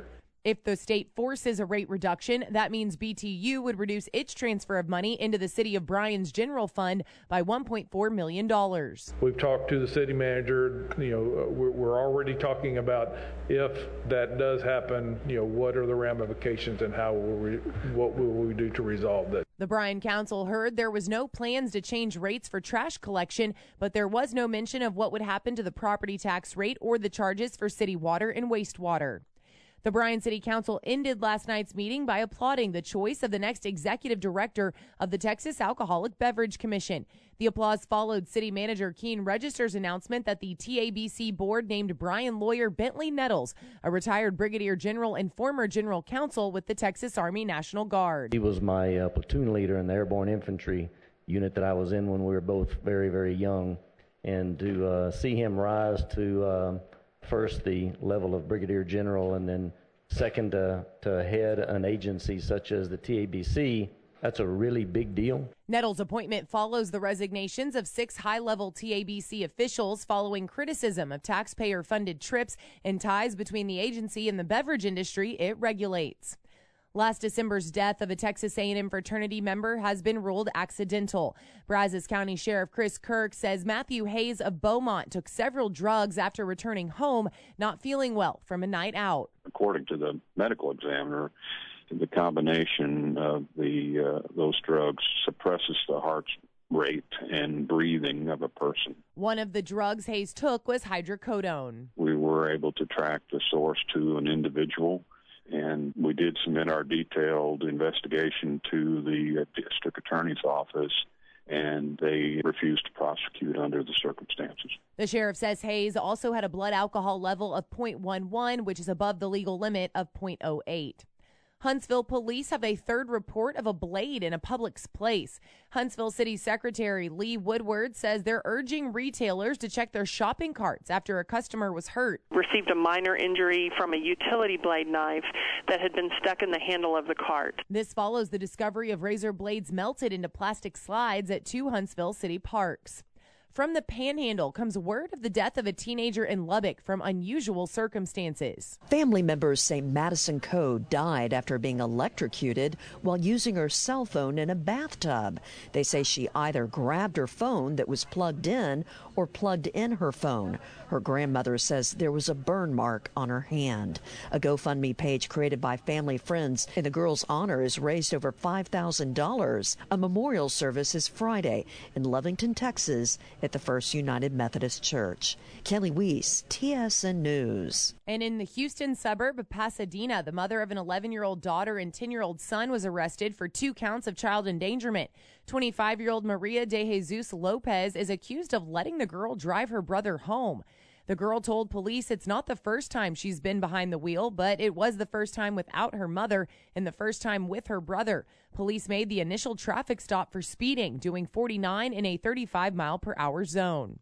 If the state forces a rate reduction, that means B T U would reduce its transfer of money into the City of Bryan's general fund by one point four million dollars. We've talked to the city manager. You know, we're, we're already talking about if that does happen, you know, what are the ramifications and how will we, what will we do to resolve that? The Bryan Council heard there was no plans to change rates for trash collection, but there was no mention of what would happen to the property tax rate or the charges for city water and wastewater. The Bryan City Council ended last night's meeting by applauding the choice of the next executive director of the Texas Alcoholic Beverage Commission. The applause followed City Manager Keene Register's announcement that the T A B C board named Bryan lawyer Bentley Nettles, a retired brigadier general and former general counsel with the Texas Army National Guard. He was my uh, platoon leader in the airborne infantry unit that I was in when we were both very, very young. And to uh, see him rise to uh, first the level of brigadier general and then second uh, to head an agency such as the T A B C, that's a really big deal. Nettles' appointment follows the resignations of six high-level T A B C officials following criticism of taxpayer-funded trips and ties between the agency and the beverage industry it regulates. Last December's death of a Texas A and M fraternity member has been ruled accidental. Brazos County Sheriff Chris Kirk says Matthew Hayes of Beaumont took several drugs after returning home, not feeling well from a night out. According to the medical examiner, the combination of the uh, those drugs suppresses the heart's rate and breathing of a person. One of the drugs Hayes took was hydrocodone. We were able to track the source to an individual, and we did submit our detailed investigation to the district attorney's office, and they refused to prosecute under the circumstances. The sheriff says Hayes also had a blood alcohol level of point one one, which is above the legal limit of point oh eight. Huntsville police have a third report of a blade in a public place. Huntsville City Secretary Lee Woodward says they're urging retailers to check their shopping carts after a customer was hurt. Received a minor injury from a utility blade knife that had been stuck in the handle of the cart. This follows the discovery of razor blades melted into plastic slides at two Huntsville city parks. From the Panhandle comes word of the death of a teenager in Lubbock from unusual circumstances. Family members say Madison Coe died after being electrocuted while using her cell phone in a bathtub. They say she either grabbed her phone that was plugged in or plugged in her phone. Her grandmother says there was a burn mark on her hand. A GoFundMe page created by family friends in the girl's honor has raised over five thousand dollars. A memorial service is Friday in Lovington, Texas, at the First United Methodist Church. Kelly Weiss, T S N News. And in the Houston suburb of Pasadena, the mother of an eleven-year-old daughter and ten-year-old son was arrested for two counts of child endangerment. twenty-five-year-old Maria de Jesus Lopez is accused of letting the girl drive her brother home. The girl told police it's not the first time she's been behind the wheel, but it was the first time without her mother and the first time with her brother. Police made the initial traffic stop for speeding, doing forty-nine in a thirty-five mile per hour zone.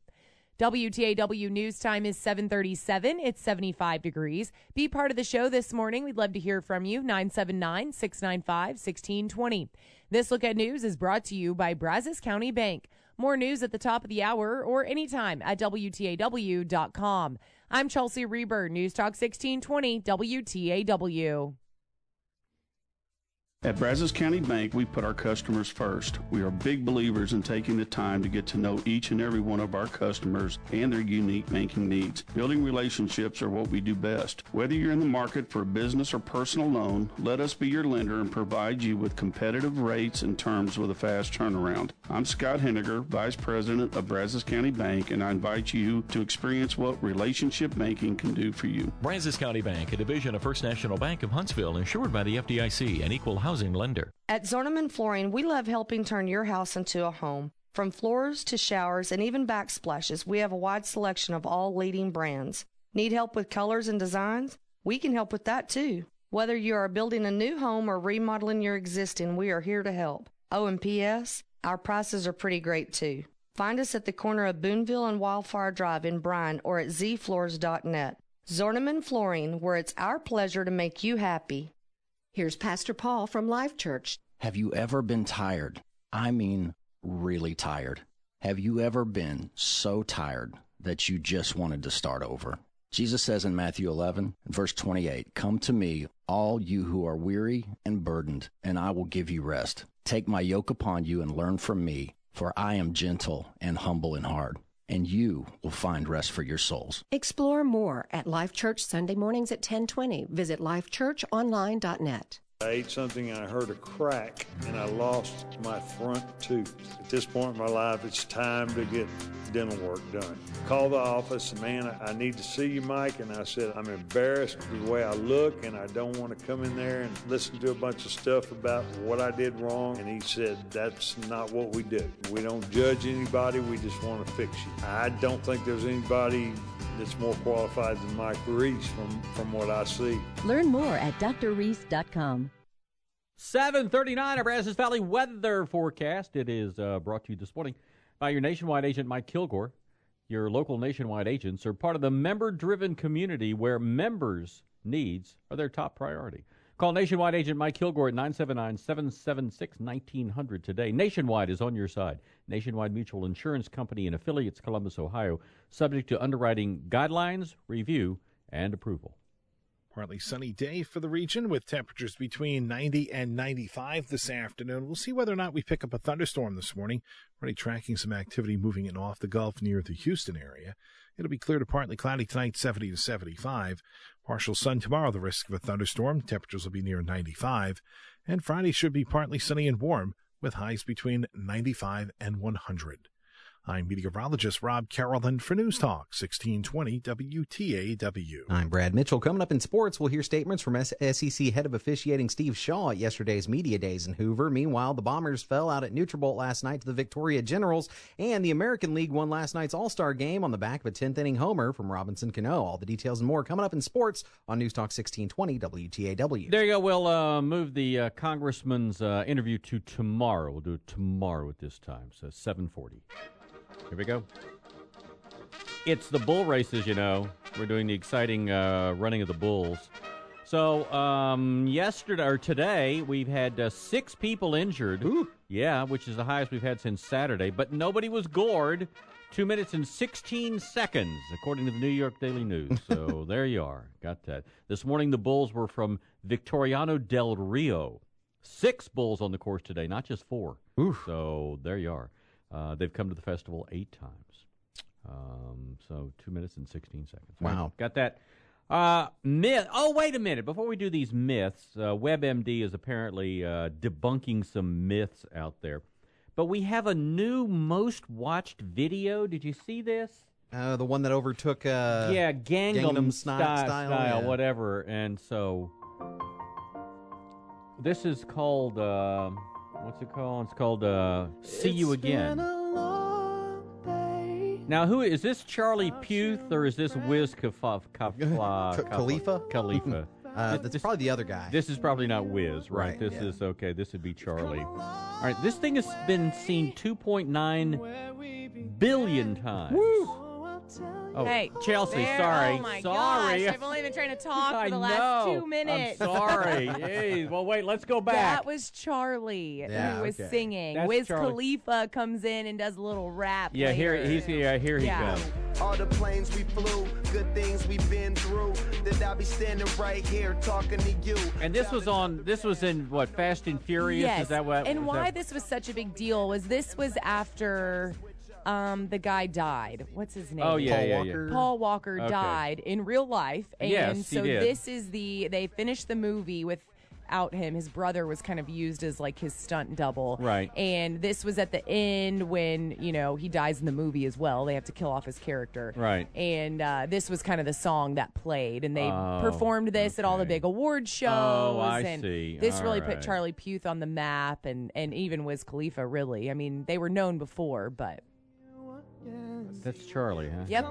W T A W News Time is seven thirty-seven. It's seventy-five degrees. Be part of the show this morning. We'd love to hear from you. nine seven nine, six nine five, one six two zero. This Look at News is brought to you by Brazos County Bank. More news at the top of the hour or anytime at W T A W dot com. I'm Chelsea Reber, News Talk sixteen twenty W T A W. At Brazos County Bank, we put our customers first. We are big believers in taking the time to get to know each and every one of our customers and their unique banking needs. Building relationships are what we do best. Whether you're in the market for a business or personal loan, let us be your lender and provide you with competitive rates and terms with a fast turnaround. I'm Scott Henniger, Vice President of Brazos County Bank, and I invite you to experience what relationship banking can do for you. Brazos County Bank, a division of First National Bank of Huntsville, insured by the F D I C, an equal housing lender. At Zorneman Flooring, we love helping turn your house into a home. From floors to showers and even backsplashes, we have a wide selection of all leading brands. Need help with colors and designs? We can help with that too. Whether you are building a new home or remodeling your existing, we are here to help. Oh, and P S, our prices are pretty great too. Find us at the corner of Boonville and Wildfire Drive in Bryan or at z floors dot net. Zorneman Flooring, where it's our pleasure to make you happy. Here's Pastor Paul from Life Church. Have you ever been tired? I mean, really tired. Have you ever been so tired that you just wanted to start over? Jesus says in Matthew eleven, verse twenty-eight, "Come to me, all you who are weary and burdened, and I will give you rest. Take my yoke upon you and learn from me, for I am gentle and humble in heart, and you will find rest for your souls. Explore more at Life Church Sunday mornings at ten twenty. Visit life church online dot net. I ate something and I heard a crack and I lost my front tooth. At this point in my life, it's time to get dental work done. Called the office, man, I need to see you, Mike. And I said, I'm embarrassed the way I look and I don't want to come in there and listen to a bunch of stuff about what I did wrong. And he said, that's not what we do. We don't judge anybody. We just want to fix you. I don't think there's anybody that's more qualified than Mike Reese from, from what I see. Learn more at d r reese dot com. seven thirty-nine, our Brazos Valley weather forecast. It is uh, brought to you this morning by your Nationwide agent, Mike Kilgore. Your local Nationwide agents are part of the member-driven community where members' needs are their top priority. Call Nationwide agent Mike Kilgore at nine seven nine, seven seven six, one nine zero zero today. Nationwide is on your side. Nationwide Mutual Insurance Company and affiliates, Columbus, Ohio, subject to underwriting guidelines, review, and approval. Partly sunny day for the region with temperatures between ninety and ninety-five this afternoon. We'll see whether or not we pick up a thunderstorm this morning. Already tracking some activity moving in off the Gulf near the Houston area. It'll be clear to partly cloudy tonight, seventy to seventy-five. Partial sun tomorrow, the risk of a thunderstorm. Temperatures will be near ninety-five. And Friday should be partly sunny and warm with highs between ninety-five and one hundred. I'm meteorologist Rob Carrollton for News Talk sixteen twenty W T A W. I'm Brad Mitchell. Coming up in sports, we'll hear statements from S E C head of officiating Steve Shaw at yesterday's media days in Hoover. Meanwhile, the Bombers fell out at Nutrabolt last night to the Victoria Generals, and the American League won last night's All-Star game on the back of a tenth inning homer from Robinson Cano. All the details and more coming up in sports on News Talk sixteen twenty W T A W. There you go. We'll uh, move the uh, congressman's uh, interview to tomorrow. We'll do it tomorrow at this time, so seven forty. Here we go. It's the bull races, you know. We're doing the exciting uh, running of the bulls. So um, yesterday or today, we've had uh, six people injured. Ooh. Yeah, which is the highest we've had since Saturday. But nobody was gored. Two minutes and sixteen seconds, according to the New York Daily News. So there you are. Got that. This morning, the bulls were from Victoriano del Rio. Six bulls on the course today, not just four. Oof. So there you are. Uh, they've come to the festival eight times. Um, so two minutes and sixteen seconds. Wow. Right, got that. Uh, myth. Oh, wait a minute. Before we do these myths, uh, WebMD is apparently uh, debunking some myths out there. But we have a new most watched video. Did you see this? Uh, the one that overtook uh, yeah, Gangnam, Gangnam style, style, style yeah. whatever. And so this is called... Uh, What's it called? It's called uh, See You Again. Now, who is this? Charlie Puth or is this Wiz Khalifa? Khalifa? Khalifa. Uh, that's this, probably the other guy. This is probably not Wiz, right? right this yeah. is, okay, this would be Charlie. All right, this thing has been seen two point nine billion times. Woo! Oh, hey, Chelsea, there, sorry. Oh my sorry. gosh, I've only been trying to talk I for the know. last two minutes. I'm sorry. Jeez. Well, wait, let's go back. That was Charlie yeah, who was okay. singing. That's Wiz Charlie. Khalifa comes in and does a little rap. Yeah, later. here he's yeah, here he yeah. comes. All the planes we flew, good things we've been through. That I'll be standing right here talking to you. And this was on. This was in what? Fast and Furious. Yes. Is that what? And was why that? this was such a big deal was this was after um, the guy died. What's his name? Oh yeah, Paul yeah, Walker. yeah. Paul Walker Okay. died in real life, and Yes, he so did. this is the they finished the movie without him. His brother was kind of used as like his stunt double, Right. And this was at the end when you know he dies in the movie as well. They have to kill off his character, Right. And uh, this was kind of the song that played, and they Oh, performed this at all the okay. big award shows. Oh, I and see. This All really right. put Charlie Puth on the map, and and even Wiz Khalifa. Really, I mean, they were known before, but. That's Charlie, huh? Yep.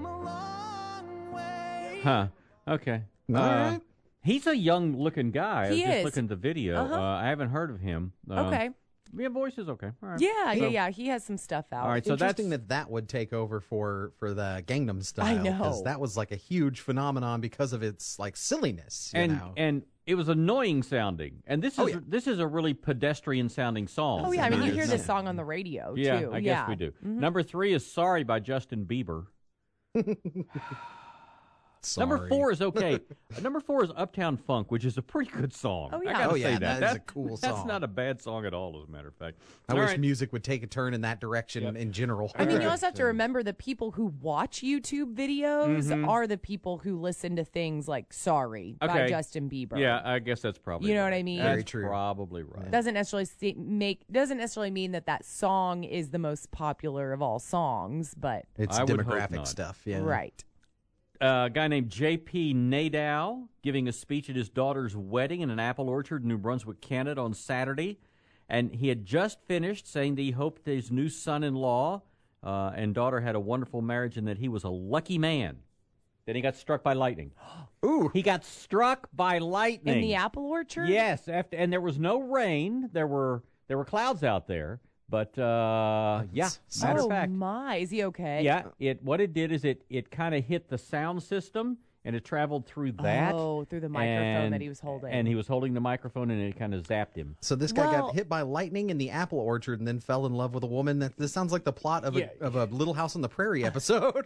Huh. Okay. All uh, right. He's a young-looking guy. He I was just is. looking at the video. Uh-huh. Uh, I haven't heard of him. Uh, Okay. Yeah, voice is okay. All right. Yeah, So- yeah, yeah. He has some stuff out. All right, so that's Interesting that that would take over for, for the Gangnam Style. I know. Because that was like a huge phenomenon because of its like silliness. You and know? and it was annoying sounding. And this is Oh, yeah. this is a really pedestrian sounding song. Oh yeah, I mean you It's hear not- this song on the radio Yeah, too. I guess yeah. we do. Mhm. Number three is "Sorry" by Justin Bieber. Number Sorry. four is okay. Uh, Number four is Uptown Funk, which is a pretty good song. Oh, yeah. I gotta Oh, say yeah, that. that is a cool That's song. not a bad song at all, as a matter of fact. I All wish right. music would take a turn in that direction in general. I mean, you also have to remember the people who watch YouTube videos Mhm. are the people who listen to things like "Sorry" by Okay. Justin Bieber. Yeah, I guess that's probably You know right. what I mean? That's Very true. probably right. doesn't necessarily se- make doesn't necessarily mean that that song is the most popular of all songs, but It's I would hope demographic not. stuff. Yeah. right. Uh, a guy named J P Nadeau giving a speech at his daughter's wedding in an apple orchard in New Brunswick, Canada on Saturday. And he had just finished saying that he hoped his new son-in-law uh, and daughter had a wonderful marriage and that he was a lucky man. Then he got struck by lightning. Ooh. He got struck by lightning. In the apple orchard? Yes, after, and there was no rain. There were there were clouds out there. But, uh, yeah, matter oh of fact. my, is he okay? Yeah, it what it did is it, it kind of hit the sound system, and it traveled through that. Oh, through the microphone and, that he was holding. And he was holding the microphone, and it kind of zapped him. So this guy Well- got hit by lightning in the apple orchard and then fell in love with a woman. That this sounds like the plot of Yeah. a of a Little House on the Prairie episode.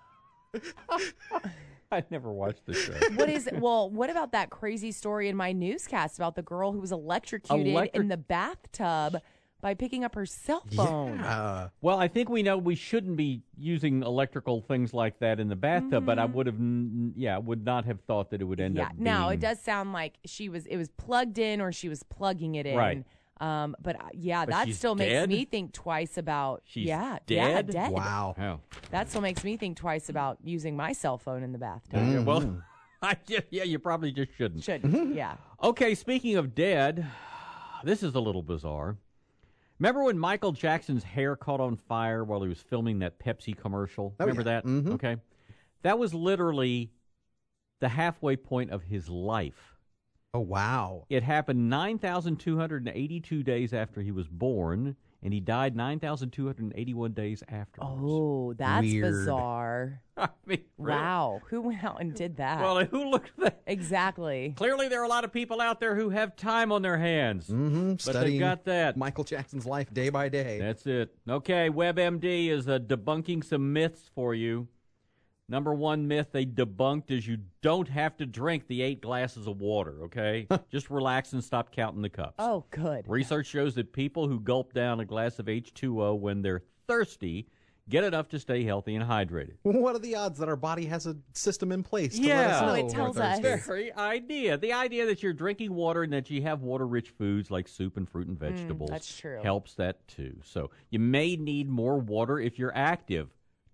I never watched the show. What is well? What about that crazy story in my newscast about the girl who was electrocuted Electric- in the bathtub by picking up her cell phone? Uh, Well, I think we know we shouldn't be using electrical things like that in the bathtub, but I would have, n- yeah, would not have thought that it would end Yeah. up. Now it being- does sound like she was. It was plugged in, or she was plugging it in. Right. Um. But uh, yeah, But that she's still dead? makes me think twice about. She's yeah. Yeah. dead? Dead. wow. Oh. That still makes me think twice about using my cell phone in the bathtub. Yeah, well, I just, yeah, you probably just shouldn't. Should. Yeah. Okay, speaking of dead, this is a little bizarre. Remember when Michael Jackson's hair caught on fire while he was filming that Pepsi commercial? Oh, Remember yeah. that? Mhm. Okay. That was literally the halfway point of his life. Oh wow. It happened nine thousand two hundred eighty-two days after he was born, and he died nine thousand two hundred eighty-one days afterwards. Oh, that's Weird. bizarre. I mean, really? Wow. Who went out and did that? Well, who looked at that? exactly. Clearly, there are a lot of people out there who have time on their hands. Mm-hmm. But they Studying got that. Michael Jackson's life day by day. That's it. Okay, WebMD is uh, debunking some myths for you. Number one myth they debunked is you don't have to drink the eight glasses of water, okay? Just relax and stop counting the cups. Oh, good. Research shows that people who gulp down a glass of H two O when they're thirsty get enough to stay healthy and hydrated. What are the odds that our body has a system in place to Yeah. let us know Oh, it when tells we're us. thirsty? Very idea. The idea that you're drinking water and that you have water-rich foods like soup and fruit and vegetables that's true. helps that too. So you may need more water if you're active.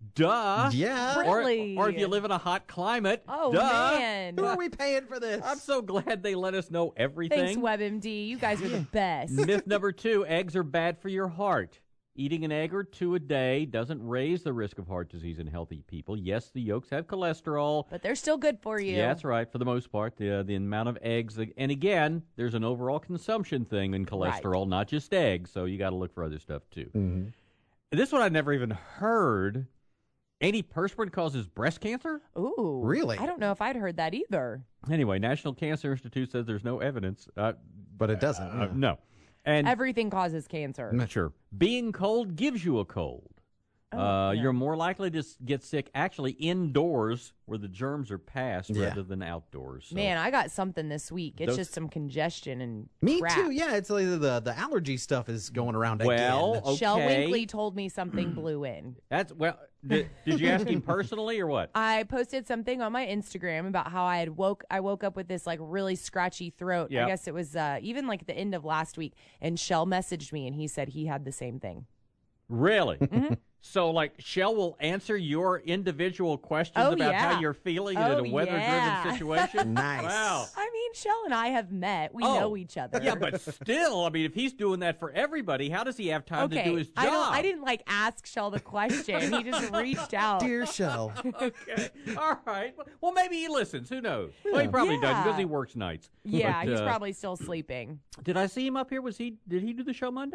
Duh. Yeah. Or, Really? or if you live in a hot climate. Oh, Duh. man. Who are we paying for this? I'm so glad they let us know everything. Thanks, WebMD. You guys are the best. Myth number two, eggs are bad for your heart. Eating an egg or two a day doesn't raise the risk of heart disease in healthy people. Yes, the yolks have cholesterol. But they're still good for you. Yeah, that's right, for the most part. The, uh, the amount of eggs. And again, there's an overall consumption thing in cholesterol, not just eggs, so you got to look for other stuff too. Mm-hmm. This one I never even heard. Antiperspirant causes breast cancer? Ooh. Really? I don't know if I'd heard that either. Anyway, National Cancer Institute says there's no evidence. Uh, But it doesn't. uh, yeah. no. And Everything causes cancer. sure, being cold gives you a cold. Oh, uh, yeah. You're more likely to s- get sick actually indoors where the germs are passed Yeah. rather than outdoors. So. Man, I got something this week. It's Those- just some congestion and Me crap. too. Yeah, it's like the the allergy stuff is going around Well, again. okay. Shell Winkley told me something blew in. That's well. Did, did you ask him personally or what? I posted something on my Instagram about how I had woke I woke up with this like really scratchy throat. Yep. I guess it was uh, even like the end of last week, and Shell messaged me and he said he had the same thing. Really? Mm-hmm. So, like, Shell will answer your individual questions Oh, about yeah. how you're feeling Oh, in a weather-driven yeah. situation? Nice. Wow. I mean, Shell and I have met. We Oh, know each other. Yeah, but still, I mean, if he's doing that for everybody, how does he have time okay, to do his job? I don't. I didn't like ask Shell the question. He just reached out. Dear Shell. Okay. All right. Well, maybe he listens. Who knows? Well, he probably doesn't because he Yeah. works nights. Yeah, But, he's uh, probably still sleeping. Did I see him up here? Was he? Did he do the show Monday?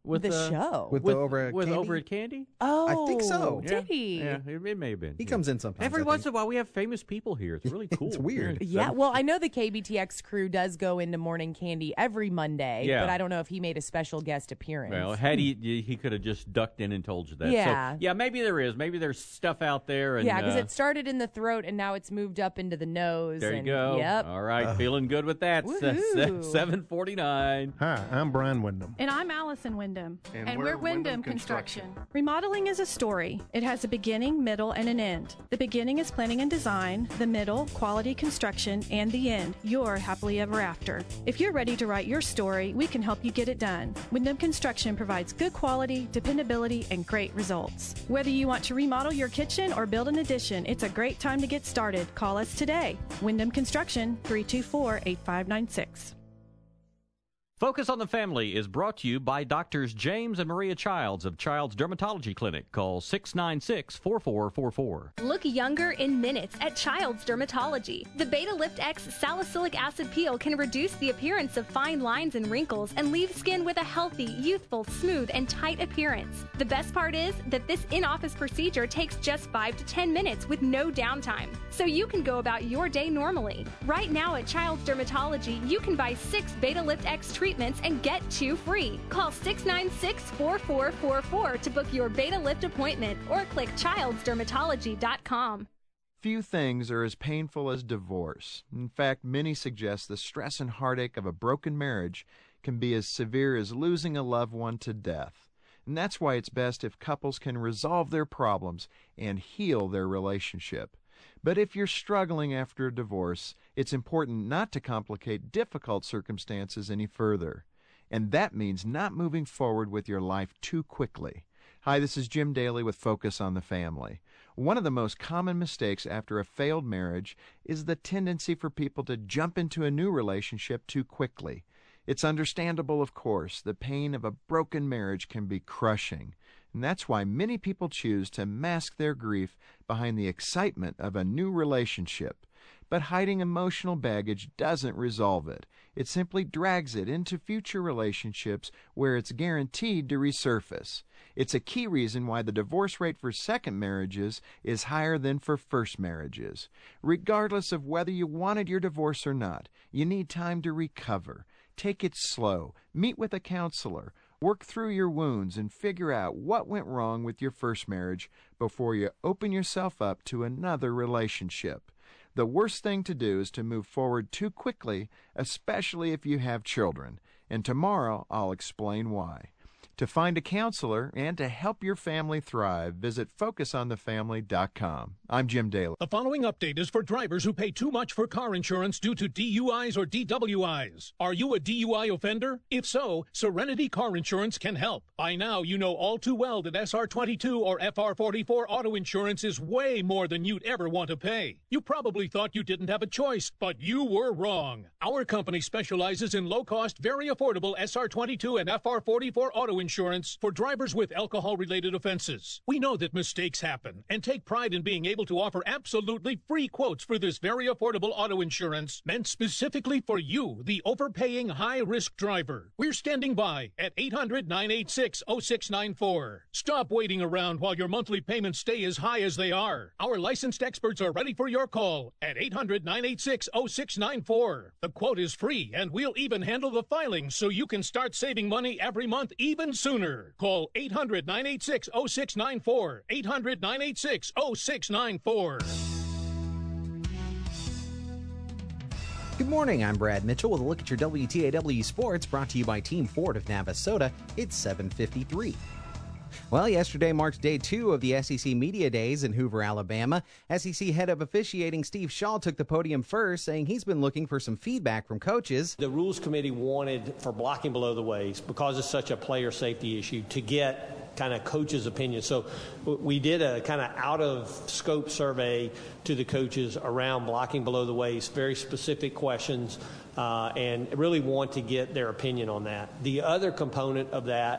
With the uh, show. With, with the over at with Candy? over at Candy. Oh, I think so. Did yeah. he? Yeah, it, it may have been. He yeah. comes in sometimes. Every I once think. in a while, we have famous people here. It's really cool. It's weird. Yeah, well, I know the K B T X crew does go into Morning Candy every Monday, Yeah. but I don't know if he made a special guest appearance. Well, had he, he could have just ducked in and told you that. Yeah. So, yeah, maybe there is. Maybe there's stuff out there. And, yeah, because uh, it started in the throat and now it's moved up into the nose. There you and, go. Yep. All right, feeling good with that. Woohoo. seven forty-nine. Hi, I'm Brian Wyndham. And I'm Allison Wyndham. And And, we're we're, Wyndham, Wyndham Construction. Construction. Remodeling is a story. It has a beginning, middle, and an end. The beginning is planning and design, the middle, quality construction, and the end, your happily ever after. If you're ready to write your story, we can help you get it done. Wyndham Construction provides good quality, dependability, and great results. Whether you want to remodel your kitchen or build an addition, it's a great time to get started. Call us today. Wyndham Construction, three two four, eight five nine six. Focus on the Family is brought to you by Doctors James and Maria Childs of Child's Dermatology Clinic. Call six nine six, four four four four. Look younger in minutes at Child's Dermatology. The Beta Lift X salicylic acid peel can reduce the appearance of fine lines and wrinkles and leave skin with a healthy, youthful, smooth, and tight appearance. The best part is that this in-office procedure takes just five to ten minutes with no downtime, so you can go about your day normally. Right now at Child's Dermatology, you can buy six Beta Lift X treatments and get two free. Call six nine six, four four four four to book your Beta Lift appointment or click childs dermatology dot com. Few things are as painful as divorce. In fact, many suggest the stress and heartache of a broken marriage can be as severe as losing a loved one to death. And that's why it's best if couples can resolve their problems and heal their relationship. But if you're struggling after a divorce, it's important not to complicate difficult circumstances any further. And that means not moving forward with your life too quickly. Hi, this is Jim Daly with Focus on the Family. One of the most common mistakes after a failed marriage is the tendency for people to jump into a new relationship too quickly. It's understandable, of course. The pain of a broken marriage can be crushing. And that's why many people choose to mask their grief behind the excitement of a new relationship. But hiding emotional baggage doesn't resolve it. It simply drags it into future relationships where it's guaranteed to resurface. It's a key reason why the divorce rate for second marriages is higher than for first marriages. Regardless of whether you wanted your divorce or not, you need time to recover. Take it slow. Meet with a counselor. Work through your wounds and figure out what went wrong with your first marriage before you open yourself up to another relationship. The worst thing to do is to move forward too quickly, especially if you have children. And tomorrow I'll explain why. To find a counselor and to help your family thrive, visit focus on the family dot com. I'm Jim Daly. The following update is for drivers who pay too much for car insurance due to D U Is or D W Is. Are you a D U I offender? If so, Serenity Car Insurance can help. By now, you know all too well that S R twenty-two or F R forty-four auto insurance is way more than you'd ever want to pay. You probably thought you didn't have a choice, but you were wrong. Our company specializes in low-cost, very affordable S R twenty-two and F R forty-four auto insurance for drivers with alcohol-related offenses. We know that mistakes happen and take pride in being able to offer absolutely free quotes for this very affordable auto insurance meant specifically for you, the overpaying high-risk driver. We're standing by at eight hundred, nine eight six, oh six nine four. Stop waiting around while your monthly payments stay as high as they are. Our licensed experts are ready for your call at eight hundred, nine eight six, oh six nine four. The quote is free, and we'll even handle the filing so you can start saving money every month even sooner. Call eight hundred, nine eight six, oh six nine four. eight hundred, nine eight six, oh six nine four. Good morning, I'm Brad Mitchell with a look at your W T A W Sports brought to you by Team Ford of Navasota. It's seven fifty-three. Well, yesterday marked day two of the S E C Media Days in Hoover, Alabama. S E C head of officiating Steve Shaw took the podium first, saying he's been looking for some feedback from coaches. The Rules Committee wanted, for blocking below the waist, because it's such a player safety issue, to get kind of coaches' opinion. So we did a kind of out-of-scope survey to the coaches around blocking below the waist, very specific questions, uh, and really want to get their opinion on that. The other component of that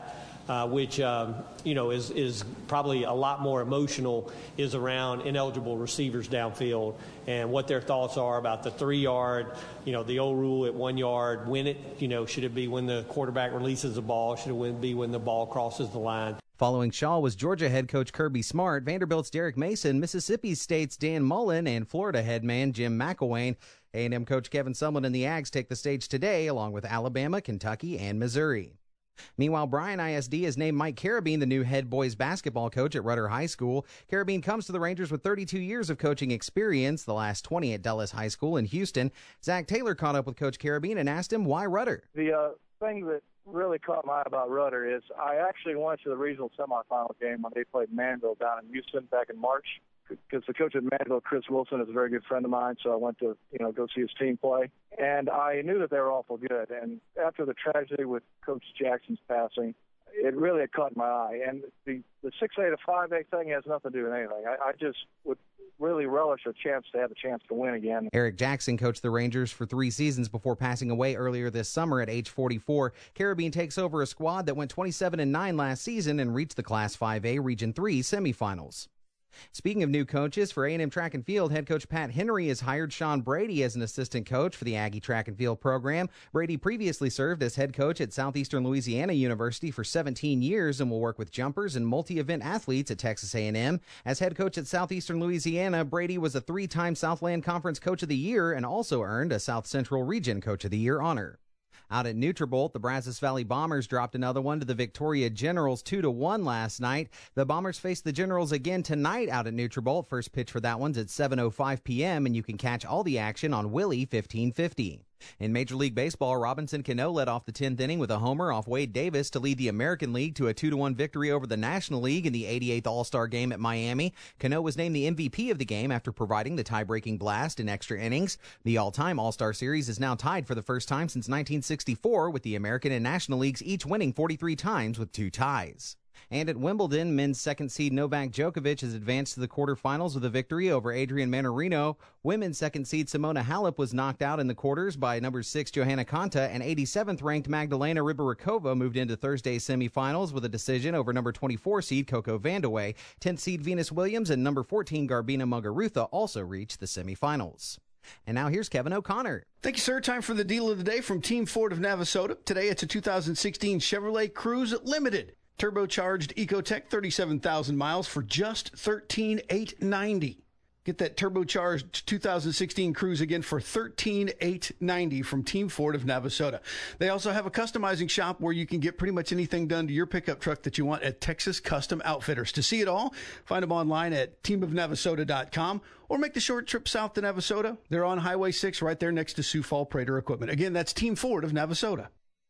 uh, which um, you know is is probably a lot more emotional, is around ineligible receivers downfield and what their thoughts are about the three yard, you know, the old rule at one yard. When it, you know, should it be when the quarterback releases the ball? Should it be when the ball crosses the line? Following Shaw was Georgia head coach Kirby Smart, Vanderbilt's Derek Mason, Mississippi State's Dan Mullen, and Florida head man Jim McElwain. A and M coach Kevin Sumlin and the Ags take the stage today, along with Alabama, Kentucky, and Missouri. Meanwhile, Bryan I S D has named Mike Carabine the new head boys basketball coach at Rudder High School. Carabine comes to the Rangers with thirty-two years of coaching experience, the last twenty at Dulles High School in Houston. Zach Taylor caught up with Coach Carabine and asked him why Rudder. The uh, thing that really caught my eye about Rudder is I actually went to the regional semifinal game when they played Manville down in Houston back in March, because the coach at Manville, Chris Wilson, is a very good friend of mine, so I went to, you know, go see his team play. And I knew that they were awful good. And after the tragedy with Coach Jackson's passing, it really had caught my eye. And the, the six A to five A thing has nothing to do with anything. I, I just would really relish a chance to have a chance to win again. Eric Jackson coached the Rangers for three seasons before passing away earlier this summer at age forty-four. Carabine takes over a squad that went twenty-seven and nine last season and reached the Class five A Region three semifinals. Speaking of new coaches, for A and M Track and Field, head coach Pat Henry has hired Sean Brady as an assistant coach for the Aggie Track and Field program. Brady previously served as head coach at Southeastern Louisiana University for seventeen years and will work with jumpers and multi-event athletes at Texas A and M. As head coach at Southeastern Louisiana, Brady was a three-time Southland Conference Coach of the Year and also earned a South Central Region Coach of the Year honor. Out at Nutrabolt, the Brazos Valley Bombers dropped another one to the Victoria Generals two to one last night. The Bombers face the Generals again tonight out at Nutrabolt. First pitch for that one's at seven oh five p.m., and you can catch all the action on Willie fifteen fifty. In Major League Baseball, Robinson Cano led off the tenth inning with a homer off Wade Davis to lead the American League to a two to one victory over the National League in the eighty-eighth All-Star Game at Miami. Cano was named the M V P of the game after providing the tie-breaking blast in extra innings. The all-time All-Star Series is now tied for the first time since nineteen sixty-four, with the American and National Leagues each winning forty-three times with two ties. And at Wimbledon, men's second seed Novak Djokovic has advanced to the quarterfinals with a victory over Adrian Manarino. Women's second seed Simona Halep was knocked out in the quarters by number six Johanna Konta, and eighty-seventh ranked Magdalena Rybarikova moved into Thursday's semifinals with a decision over number twenty-four seed Coco Vandeweghe. tenth seed Venus Williams and number fourteen Garbina Muguruza also reached the semifinals. And now here's Kevin O'Connor. Thank you, sir. Time for the deal of the day from Team Ford of Navasota. Today it's a two thousand sixteen Chevrolet Cruze Limited. Turbocharged Ecotec, thirty-seven thousand miles for just thirteen thousand eight hundred ninety dollars. Get that turbocharged two thousand sixteen Cruze again for thirteen thousand eight hundred ninety dollars from Team Ford of Navasota. They also have a customizing shop where you can get pretty much anything done to your pickup truck that you want at Texas Custom Outfitters. To see it all, find them online at team of navasota dot com or make the short trip south to Navasota. They're on Highway six right there next to Sioux Fall Prater Equipment. Again, that's Team Ford of Navasota.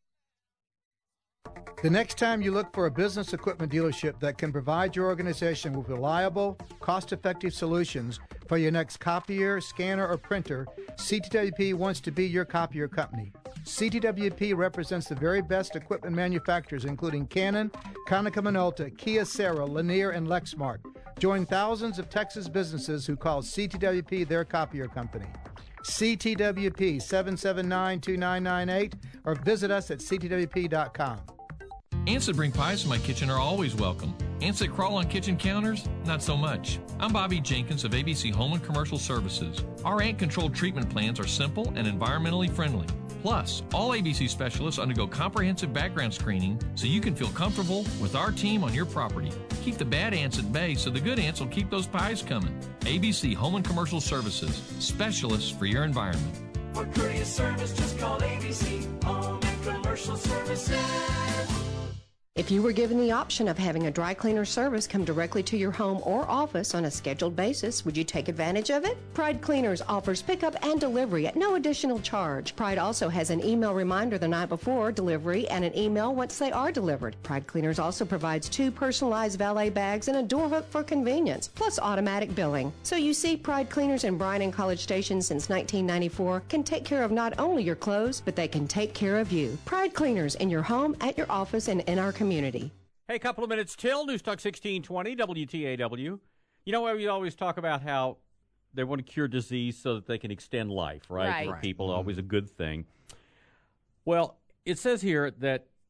The next time you look for a business equipment dealership that can provide your organization with reliable, cost-effective solutions for your next copier, scanner, or printer, C T W P wants to be your copier company. C T W P represents the very best equipment manufacturers, including Canon, Konica Minolta, Kyocera, Lanier, and Lexmark. Join thousands of Texas businesses who call C T W P their copier company. C T W P, seven seven nine, two nine nine eight, or visit us at c t w p dot com. Ants that bring pies to my kitchen are always welcome. Ants that crawl on kitchen counters? Not so much. I'm Bobby Jenkins of A B C Home and Commercial Services. Our ant control treatment plans are simple and environmentally friendly. Plus, all A B C specialists undergo comprehensive background screening so you can feel comfortable with our team on your property. Keep the bad ants at bay so the good ants will keep those pies coming. A B C Home and Commercial Services, specialists for your environment. For courteous service, just call A B C Home and Commercial Services. If you were given the option of having a dry cleaner service come directly to your home or office on a scheduled basis, would you take advantage of it? Pride Cleaners offers pickup and delivery at no additional charge. Pride also has an email reminder the night before delivery and an email once they are delivered. Pride Cleaners also provides two personalized valet bags and a door hook for convenience, plus automatic billing. So you see, Pride Cleaners in Bryan and College Station since nineteen ninety-four can take care of not only your clothes, but they can take care of you. Pride Cleaners in your home, at your office, and in our community. Community. Hey, couple of minutes till. News Talk sixteen twenty, W T A W. You know, we always talk about how they want to cure disease so that they can extend life, right? Right. For people, Mm-hmm. always a good thing. Well, it says here that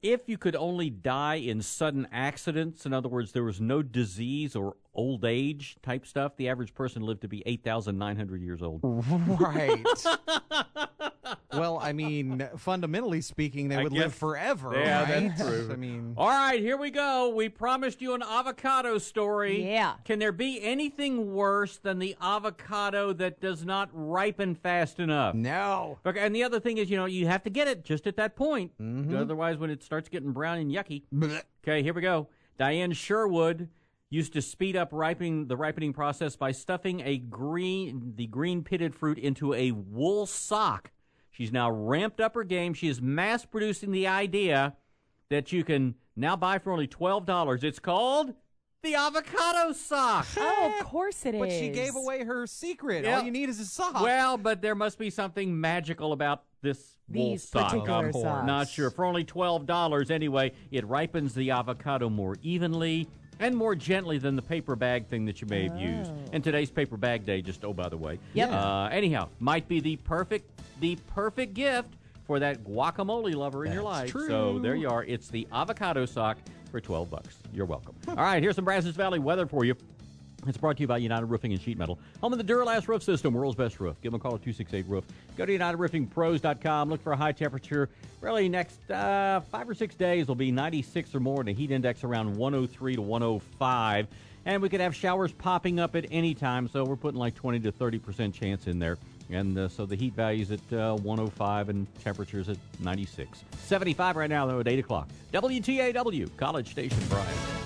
if you could only die in sudden accidents, in other words, there was no disease or old age type stuff, the average person lived to be eight thousand nine hundred years old. Right. Well, I mean, fundamentally speaking, they I would guess- live forever, Yeah, right? that's true. I mean, All right, here we go. We promised you an avocado story. Yeah. Can there be anything worse than the avocado that does not ripen fast enough? No. Okay, and the other thing is, you know, you have to get it just at that point. Mhm. Otherwise, when it starts getting brown and yucky. Okay, here we go. Diane Sherwood used to speed up ripening the ripening process by stuffing a green the green pitted fruit into a wool sock. She's now ramped up her game. She is mass producing the idea that you can now buy for only twelve dollars. It's called the avocado sock. Oh, of course it is. but she gave away her secret. Yeah. All you need is a sock. Well, but there must be something magical about this wool These sock. particular I'm socks. not sure. For only twelve dollars anyway, it ripens the avocado more evenly and more gently than the paper bag thing that you may have used. And today's paper bag day, just, oh, by the way. Yep. Uh, anyhow, might be the perfect the perfect gift for that guacamole lover in your That's life. true. So there you are. It's the avocado sock for twelve bucks. You're welcome. All right, here's some Brazos Valley weather for you. It's brought to you by United Roofing and Sheet Metal. Home of the Duralast Roof System, world's best roof. Give them a call at two six eight roof. Go to united roofing pros dot com. Look for a high temperature. Really, next uh, five or six days will be ninety-six or more, and a heat index around one oh three to one oh five. And we could have showers popping up at any time, so we're putting like twenty to thirty percent chance in there. And uh, so the heat value's at uh, one oh five and temperatures at ninety-six. seventy-five right now, though, at eight o'clock. W T A W, College Station, Bryan.